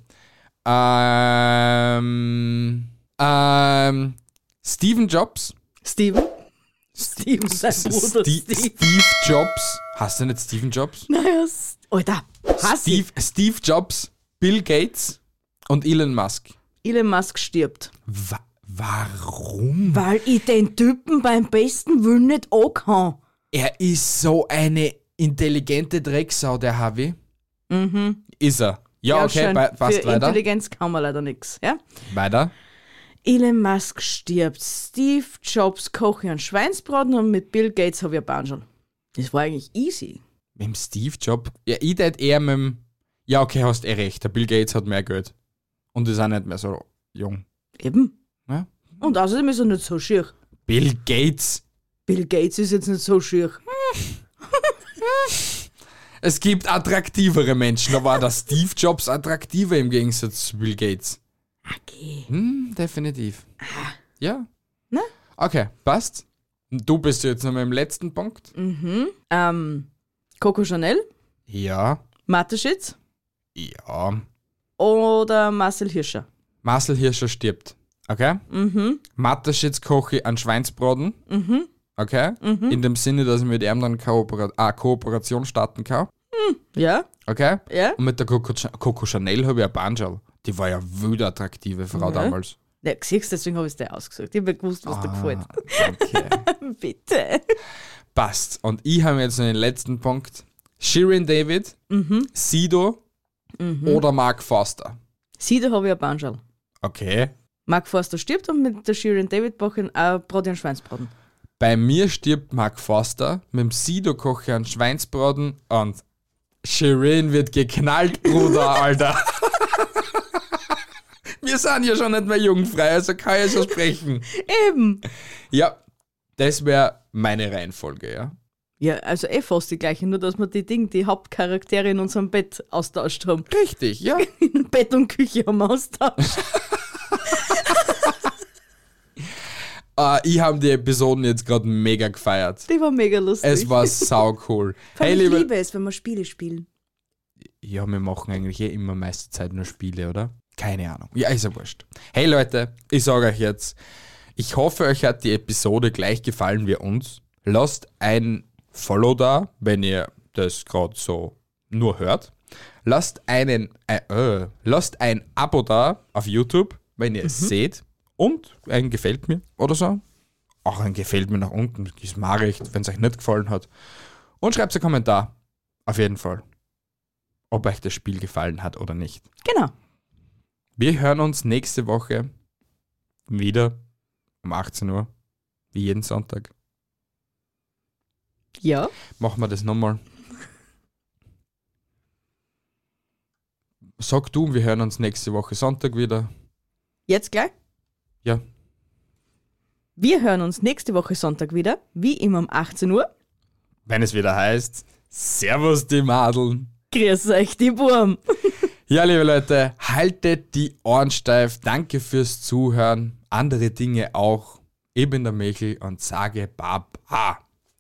Ähm, ähm, Steven Jobs. Steven? Steven, sein Bruder Steve, Steve. Steve Jobs. Hast du nicht Steven Jobs? Naja, s- Alter, hass ich. Steve, Steve Jobs, Bill Gates und Elon Musk. Elon Musk stirbt. Wa warum? Weil ich den Typen beim besten Willen nicht ankann. Er ist so eine intelligente Drecksau, der Harvey. Mhm. Ist er. Ja, okay, schön. pa- passt Für weiter. Intelligenz kann man leider nichts. Ja? Weiter. Elon Musk stirbt. Steve Jobs koche ich einen Schweinsbraten und mit Bill Gates habe ich ein Banschel. Das war eigentlich easy. Mit dem Steve Jobs? Ja, ich tät eher mit dem... Ja, okay, hast eh recht. Der Bill Gates hat mehr Geld. Und ist auch nicht mehr so jung. Eben. Ja? Und außerdem ist er nicht so schier. Bill Gates. Bill Gates ist jetzt nicht so schier. Es gibt attraktivere Menschen. Da war der Steve Jobs attraktiver im Gegensatz zu Bill Gates. Okay. Hm, definitiv. Ja. Na? Okay, passt. Du bist jetzt noch mal im letzten Punkt. Ähm, Coco Chanel, Ja. Mateschitz Ja. oder Marcel Hirscher? Marcel Hirscher stirbt. Okay? Mhm. Mateschitz koche ich einen Schweinsbraten. Mhm. Okay? Mhm. In dem Sinne, dass ich mit ihm dann Koopera ah, Kooperation starten kann. Ja? Okay? Ja? Und mit der Coco, Cha- Coco Chanel habe ich eine Banjal. Die war ja wild attraktive Frau Ja. damals. Ja, siehst du, deswegen habe ich es dir ausgesucht. Ich habe gewusst, was dir gefällt. Okay. Bitte. Passt. Und ich habe jetzt noch den letzten Punkt. Shirin David, Sido oder Mark Forster. Sido habe ich ein Banschal. Okay. Mark Forster stirbt und mit der Shirin David bache ich ein Brot und Schweinsbraten. Bei mir stirbt Mark Forster, mit dem Sido koche ich einen Schweinsbraten und Shirin wird geknallt, Bruder, Alter. Wir sind ja schon nicht mehr jugendfrei, also kann ich so sprechen. Eben. Ja, das wäre meine Reihenfolge, ja. Ja, also eh fast die gleiche, nur dass wir die Dinge, die Hauptcharaktere in unserem Bett austauscht haben. Richtig, ja. In Bett und Küche haben wir austauscht. Uh, ich habe die Episoden jetzt gerade mega gefeiert. Die war mega lustig. Es war sau cool. Vor Hey, allem, ich liebe... liebe es, wenn wir Spiele spielen. Ja, wir machen eigentlich eh immer meiste Zeit nur Spiele, oder? Keine Ahnung. Ja, ist ja wurscht. Hey Leute, ich sage euch jetzt, ich hoffe, euch hat die Episode gleich gefallen wie uns. Lasst ein Follow da, wenn ihr das gerade so nur hört. Lasst einen, äh, äh, lasst ein Abo da auf YouTube, wenn ihr es seht. und ein gefällt mir oder so. Auch ein gefällt mir nach unten, ist mir recht, wenn es euch nicht gefallen hat. Und schreibt einen Kommentar, auf jeden Fall, ob euch das Spiel gefallen hat oder nicht. Genau. Wir hören uns nächste Woche wieder um achtzehn Uhr, wie jeden Sonntag. Ja. Machen wir das nochmal. Sag du, wir hören uns nächste Woche Sonntag wieder. Jetzt gleich? Ja. Wir hören uns nächste Woche Sonntag wieder, wie immer um achtzehn Uhr. Wenn es wieder heißt, Servus die Madeln. Grüß euch, die Burm. Ja, liebe Leute, haltet die Ohren steif. Danke fürs Zuhören. Andere Dinge auch. Ich bin der Michel und sage Baba.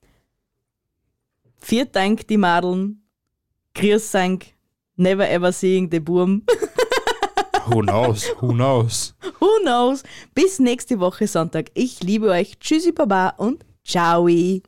Vielen Dank, die Madeln. Grüß euch. Never ever seeing the Burm. Who knows? Who knows? Who knows? Bis nächste Woche Sonntag. Ich liebe euch. Tschüssi, Baba und ciao.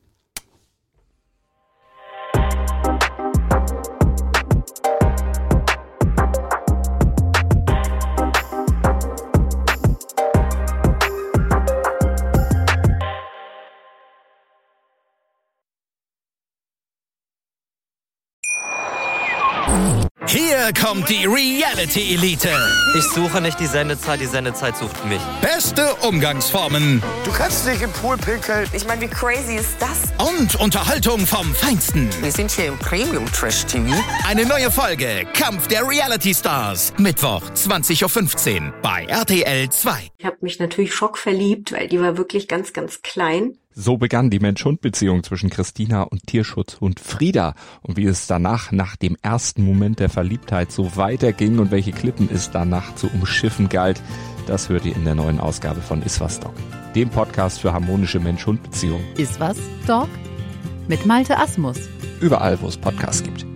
Hier kommt die Reality Elite. Ich suche nicht die Sendezeit, die Sendezeit sucht mich. Beste Umgangsformen Du kannst dich im Pool pinkeln. Ich meine, wie crazy ist das? und Unterhaltung vom Feinsten. Wir sind hier im Premium-Trash-T V. Eine neue Folge Kampf der Reality Stars. Mittwoch zwanzig Uhr fünfzehn bei R T L zwei. Ich habe mich natürlich schockverliebt, weil die war wirklich ganz, ganz klein. So begann die Mensch-Hund-Beziehung zwischen Christina und Tierschutzhund Frieda. Und wie es danach, nach dem ersten Moment der Verliebtheit, so weiterging und welche Klippen es danach zu umschiffen galt, das hört ihr in der neuen Ausgabe von Iswas Dog, dem Podcast für harmonische Mensch-Hund-Beziehungen. Iswas Dog mit Malte Asmus. Überall, wo es Podcasts gibt.